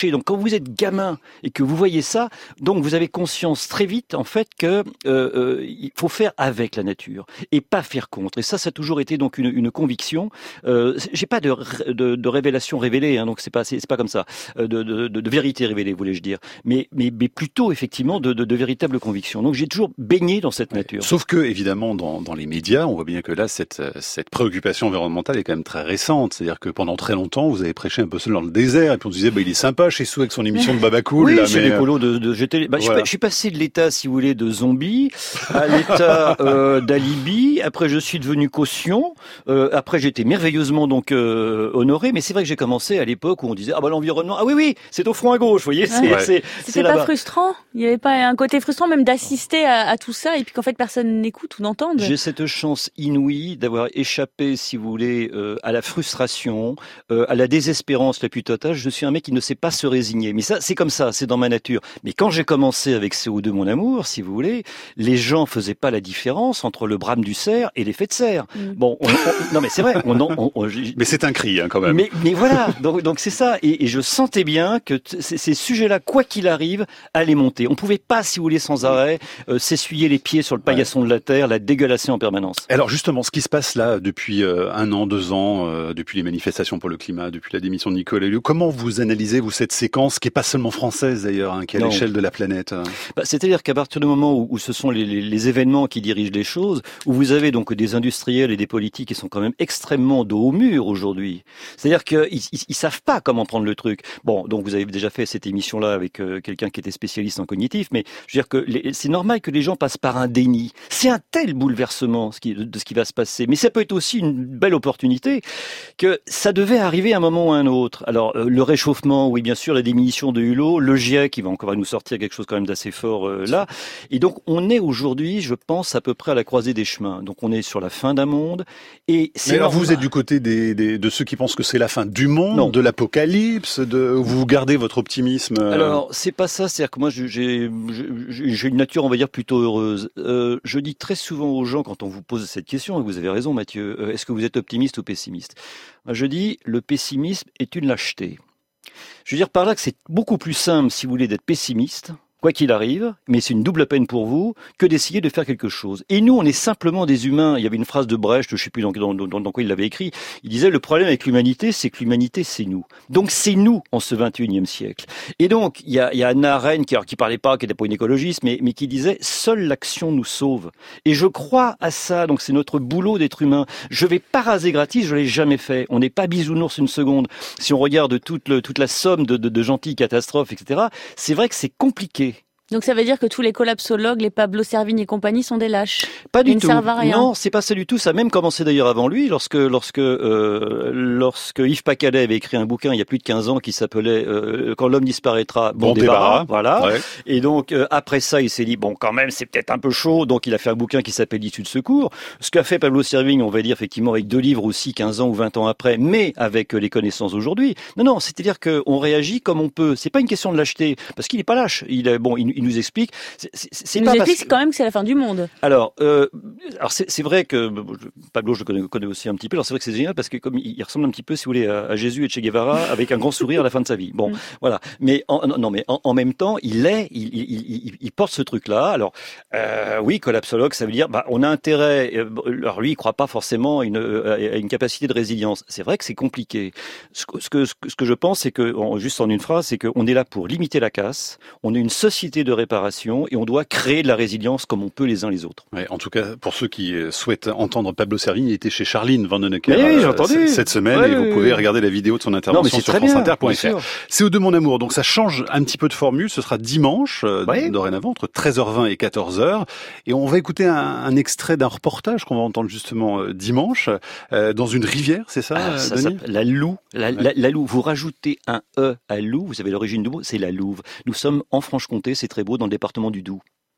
vous êtes gamin et que vous voyez ça, donc vous avez conscience très vite en fait que euh, euh, il faut faire avec la nature et pas faire contre. Et ça, ça a toujours été donc une, une conviction. Euh, j'ai pas de, de, de révélation révélée, hein, donc c'est pas c'est, c'est pas comme ça, de, de, de, de vérité révélée, voulais-je dire, mais mais, mais plutôt effectivement de, de, de véritables convictions. Donc j'ai toujours baigné dans cette nature. Sauf que évidemment dans, dans les médias, on voit bien que là cette cette préoccupation environnementale est quand même très récente. C'est-à-dire que pendant très longtemps, vous avez prêché un peu seul dans le désert et puis on se disait bah il est sympa chez Sou avec son émission de Baba Cool. Oui, là, c'est mais... l'écolo de, de j'étais, bah, voilà. je, suis, je suis passé de l'état, si vous voulez, de zombie à l'état euh, d'alibi. Après, je suis devenu caution. Euh, après, j'étais merveilleusement donc euh, honoré. Mais c'est vrai que j'ai commencé à l'époque où on disait ah bah l'environnement, ah oui oui, c'est au front à gauche, vous voyez. C'est, Ouais. c'est, C'était c'est pas là-bas. frustrant? Il y avait pas un côté frustrant même d'assister à, à tout ça et puis qu'en fait personne n'écoute ou n'entende? J'ai cette chance inouïe d'avoir échappé, si vous voulez, euh, à la frustration, euh, à la désespérance la plus totale. Je suis un mec qui ne sait pas se résigner. Mais ça, c'est comme ça, c'est dans ma nature. Mais quand j'ai commencé avec C O deux, mon amour, si vous voulez, les gens faisaient pas la différence entre le brame du cerf et l'effet de serre. Mm. Bon, on, on, non mais c'est vrai. On, on, on, on, mais c'est un cri hein, quand même. Mais, mais voilà, donc, donc c'est ça. Et, et je sentais bien que t- ces, ces sujets-là, quoi qu'il arrive, allaient monter. On pouvait pas, si vous voulez, sans arrêt, euh, s'essuyer les pieds sur le paillasson ouais. de la terre, la dégueulasser en permanence. Alors justement, ce qui se passe là depuis euh, un an, deux ans, euh, depuis les manifestations pour le climat, depuis la démission de Nicolas Hulot, comment vous analysez vous cette séquence qui est pas seulement française d'ailleurs, hein, qui est à non. l'échelle de la planète? Bah, c'est-à-dire qu'à partir du moment où, où ce sont les, les, les événements qui dirigent les choses, où vous avez donc des industriels et des politiques qui sont quand même extrêmement dos au mur aujourd'hui. C'est-à-dire qu'ils ils, ils savent pas comment prendre le truc. Bon, donc vous avez déjà fait cette émission-là avec euh, quelqu'un qui était spécialiste en cognitif, mais je veux dire que les, c'est normal que les gens passent par un déni. C'est un tel bouleversement ce qui, de ce qui va se passer, mais ça peut être aussi une belle opportunité que ça devait arriver à un moment ou à un autre. Alors euh, le réchauffement, oui bien sûr, la démission de Hulot, le GIEC qui va encore nous sortir quelque chose quand même d'assez fort euh, là. Et donc on est aujourd'hui, je pense, à peu près à la croisée des chemins. Donc on est sur la fin d'un monde. Et c'est mais alors vous êtes du côté des, des, de ceux qui pensent que c'est la fin du monde, non. de l'apocalypse, de vous gardez votre optimisme. Euh... Alors c'est pas ça, c'est-à-dire que moi j'ai, j'ai, j'ai une nature, on va dire, plutôt heureuse. Euh, je dis très souvent aux gens quand on vous pose cette question, et vous avez raison Mathieu, euh, est-ce que vous êtes optimiste ou pessimiste? Je dis le pessimisme est une lâcheté. Je veux dire par là que c'est beaucoup plus simple, si vous voulez, d'être pessimiste, quoi qu'il arrive, mais c'est une double peine pour vous, que d'essayer de faire quelque chose. Et nous, on est simplement des humains. Il y avait une phrase de Brecht, je sais plus dans, dans, dans, dans quoi il l'avait écrit, il disait, le problème avec l'humanité, c'est que l'humanité, c'est nous. Donc c'est nous en ce vingt et unième siècle. Et donc, il y a, il y a Anna Arendt, qui, alors, qui parlait pas, qui n'était pas une écologiste, mais, mais qui disait, seule l'action nous sauve. Et je crois à ça, donc c'est notre boulot d'être humain. Je vais pas raser gratis, je l'ai jamais fait. On n'est pas bisounours une seconde. Si on regarde toute, le, toute la somme de, de, de gentilles catastrophes, et cetera, c'est vrai que c'est compliqué. Donc ça veut dire que tous les collapsologues, les Pablo Servigne et compagnie sont des lâches. Pas du Ils tout. Ne servent à rien. Non, c'est pas ça du tout. Ça a même commencé d'ailleurs avant lui, lorsque lorsque euh, lorsque Yves Pacalet avait écrit un bouquin il y a plus de quinze ans qui s'appelait euh, Quand l'homme disparaîtra, bon, bon débarras. débarras. Voilà. Ouais. Et donc euh, après ça, il s'est dit bon, quand même, c'est peut-être un peu chaud. Donc il a fait un bouquin qui s'appelle L'issue de secours. Ce qu'a fait Pablo Servigne, on va dire effectivement avec deux livres aussi, quinze ans ou vingt ans après, mais avec euh, les connaissances d'aujourd'hui. Non, non, c'est-à-dire que on réagit comme on peut. C'est pas une question de lâcheté, parce qu'il est pas lâche. Il est bon, il, il nous explique. C'est, c'est, c'est il pas nous parce explique que... quand même que c'est la fin du monde. Alors, euh, alors c'est, c'est vrai que Pablo, je le connais, connais aussi un petit peu. Alors c'est vrai que c'est génial parce que comme il, il ressemble un petit peu, si vous voulez, à, à Jésus et Che Guevara, avec un grand sourire à la fin de sa vie. Bon, mm. voilà. Mais en, non, mais en, en même temps, il est, il, il, il, il porte ce truc-là. Alors, euh, oui, collapsologue, ça veut dire, bah, on a intérêt. Alors lui, il croit pas forcément à une, à une capacité de résilience. C'est vrai que c'est compliqué. Ce que, ce que, ce que je pense, c'est que, juste en une phrase, c'est qu'on est là pour limiter la casse. On est une société de réparation. Et on doit créer de la résilience comme on peut les uns les autres. Ouais, en tout cas, pour ceux qui souhaitent entendre Pablo Servigne, il était chez Charline Vanhoenacker oui, j'ai entendu. Euh, cette semaine ouais, et vous oui, pouvez oui. regarder la vidéo de son intervention non, sur france inter point f r. C O deux mon amour, donc ça change un petit peu de formule, ce sera dimanche, ouais. dorénavant, entre treize heures vingt et quatorze heures. Et on va écouter un, un extrait d'un reportage qu'on va entendre justement euh, dimanche, euh, dans une rivière, c'est ça, ah, ça Denis ? La Loue. La, ouais. la, la Loue. Vous rajoutez un E à Loue, vous savez l'origine du mot, c'est la Louve. Nous sommes en Franche-Comté, c'est très beau, dans le département du Doubs.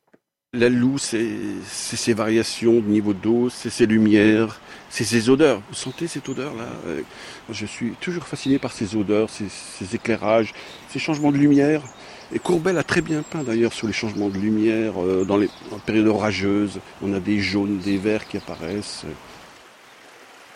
La Loue, c'est, c'est ses variations de niveau d'eau, c'est ses lumières, c'est ses odeurs. Vous sentez cette odeur-là ? Je suis toujours fasciné par ces odeurs, ces, ces éclairages, ces changements de lumière. Et Courbet a très bien peint d'ailleurs sur les changements de lumière euh, dans les en périodes orageuses. On a des jaunes, des verts qui apparaissent.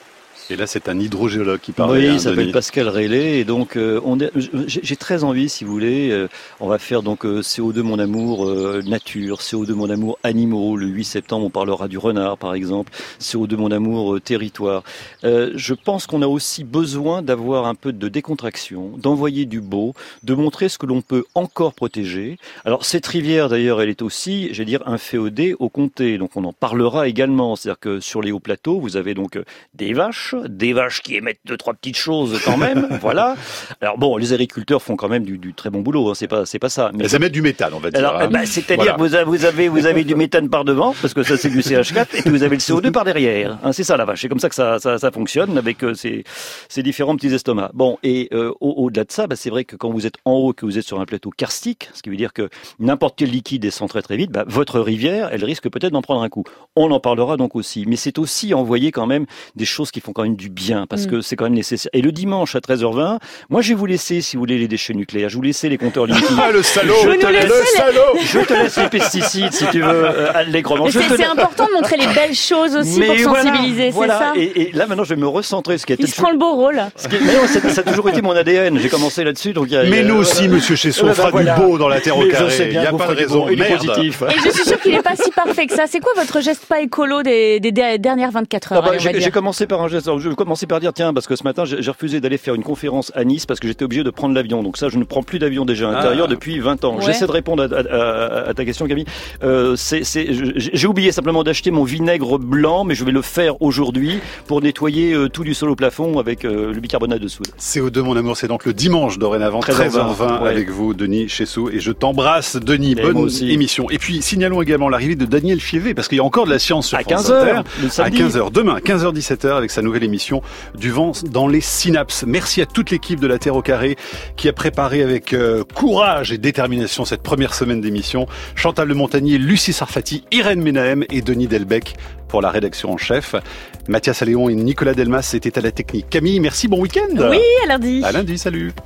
Et là, c'est un hydrogéologue qui parle. Oui, hein, il s'appelle Denis. Pascal Rélé. Et donc, euh, on est, j'ai, j'ai très envie, si vous voulez, euh, on va faire donc euh, C O deux mon amour euh, nature, C O deux mon amour animaux. Le huit septembre, on parlera du renard, par exemple. C O deux mon amour euh, territoire. Euh, je pense qu'on a aussi besoin d'avoir un peu de décontraction, d'envoyer du beau, de montrer ce que l'on peut encore protéger. Alors, cette rivière, d'ailleurs, elle est aussi, j'allais dire, inféodée au comté. Donc, on en parlera également. C'est-à-dire que sur les hauts plateaux, vous avez donc des vaches, des vaches qui émettent deux, trois petites choses quand même. Voilà. Alors bon, les agriculteurs font quand même du, du très bon boulot. Hein. C'est pas, c'est pas ça. Mais elles émettent du méthane, on va dire. Alors, hein. bah, c'est-à-dire Voilà. que vous avez, vous avez du méthane par devant, parce que ça c'est du C H quatre, et puis vous avez le C O deux par derrière. Hein, c'est ça la vache. C'est comme ça que ça, ça, ça fonctionne avec euh, ces, ces différents petits estomacs. Bon, et euh, au, au-delà de ça, bah, c'est vrai que quand vous êtes en haut, que vous êtes sur un plateau karstique, ce qui veut dire que n'importe quel liquide descend très très vite, bah, votre rivière, elle risque peut-être d'en prendre un coup. On en parlera donc aussi. Mais c'est aussi envoyer quand même des choses qui font quand même du bien, parce Mm. que c'est quand même nécessaire. Et le dimanche à treize heures vingt, moi je vais vous laisser, si vous voulez, les déchets nucléaires. Je vous laisser les compteurs liquides. Ah, le salaud! Je Vous te nous laisse, laissez les- salaud je te laisse les pesticides, si tu veux, euh, allègrement. Mais Je c'est, te c'est laisse- important de montrer les belles choses aussi Mais pour voilà, sensibiliser, voilà. c'est ça? Et, et là maintenant je vais me recentrer. Ce qui a Il été se prend le beau rôle. ce qui est- mais non, ça, ça a toujours été mon A D N. J'ai commencé là-dessus, donc il y a. il y Mais a- nous aussi, voilà. monsieur Chessot, on Ouais, fera bah, voilà. du beau dans la terre au Mais je carré. sais Il bien n'y a qu'on pas de fera du raison. beau et du Merde. positif. Et je suis sûre qu'il n'est pas si parfait que ça. C'est quoi votre geste pas écolo des, des dernières vingt-quatre heures? Ah bah, allez, on va j'ai, dire. j'ai commencé par un geste. Alors, je vais commencer par dire tiens, parce que ce matin j'ai, j'ai refusé d'aller faire une conférence à Nice parce que j'étais obligé de prendre l'avion. Donc ça, je ne prends plus d'avion déjà intérieur Ah. depuis vingt ans. Ouais. J'essaie de répondre à, à- à- à ta question, Camille. Euh, c'est, c'est, j'ai j'ai oublié simplement d'acheter mon vinaigre blanc, mais je vais le faire aujourd'hui pour nettoyer euh, tout du sol au plafond avec euh, le bicarbonate de soude. C O deux, mon amour, c'est donc le dimanche dorénavant, treize heures treize heures vingt ouais. avec vous, Denis Chessot. Et je t'embrasse, Denis. Et moi Bonne aussi. émission. Et puis, signalons également l'arrivée de Daniel Fievé, parce qu'il y a encore de la science sur À France quinze heures, Inter. le À samedi. quinze heures, demain, quinze heures dix-sept heures, avec sa nouvelle émission Du vent dans les synapses. Merci à toute l'équipe de La Terre au Carré qui a préparé avec euh, courage et détermination cette première semaine d'émission. Chantal Le Montagnier, Lucie Sarfati, Irène Menahem et Denis Delbecq pour la rédaction en chef. Mathias Alléon et Nicolas Delmas étaient à la technique. Camille, merci, bon week-end. Oui, à lundi. À lundi, salut.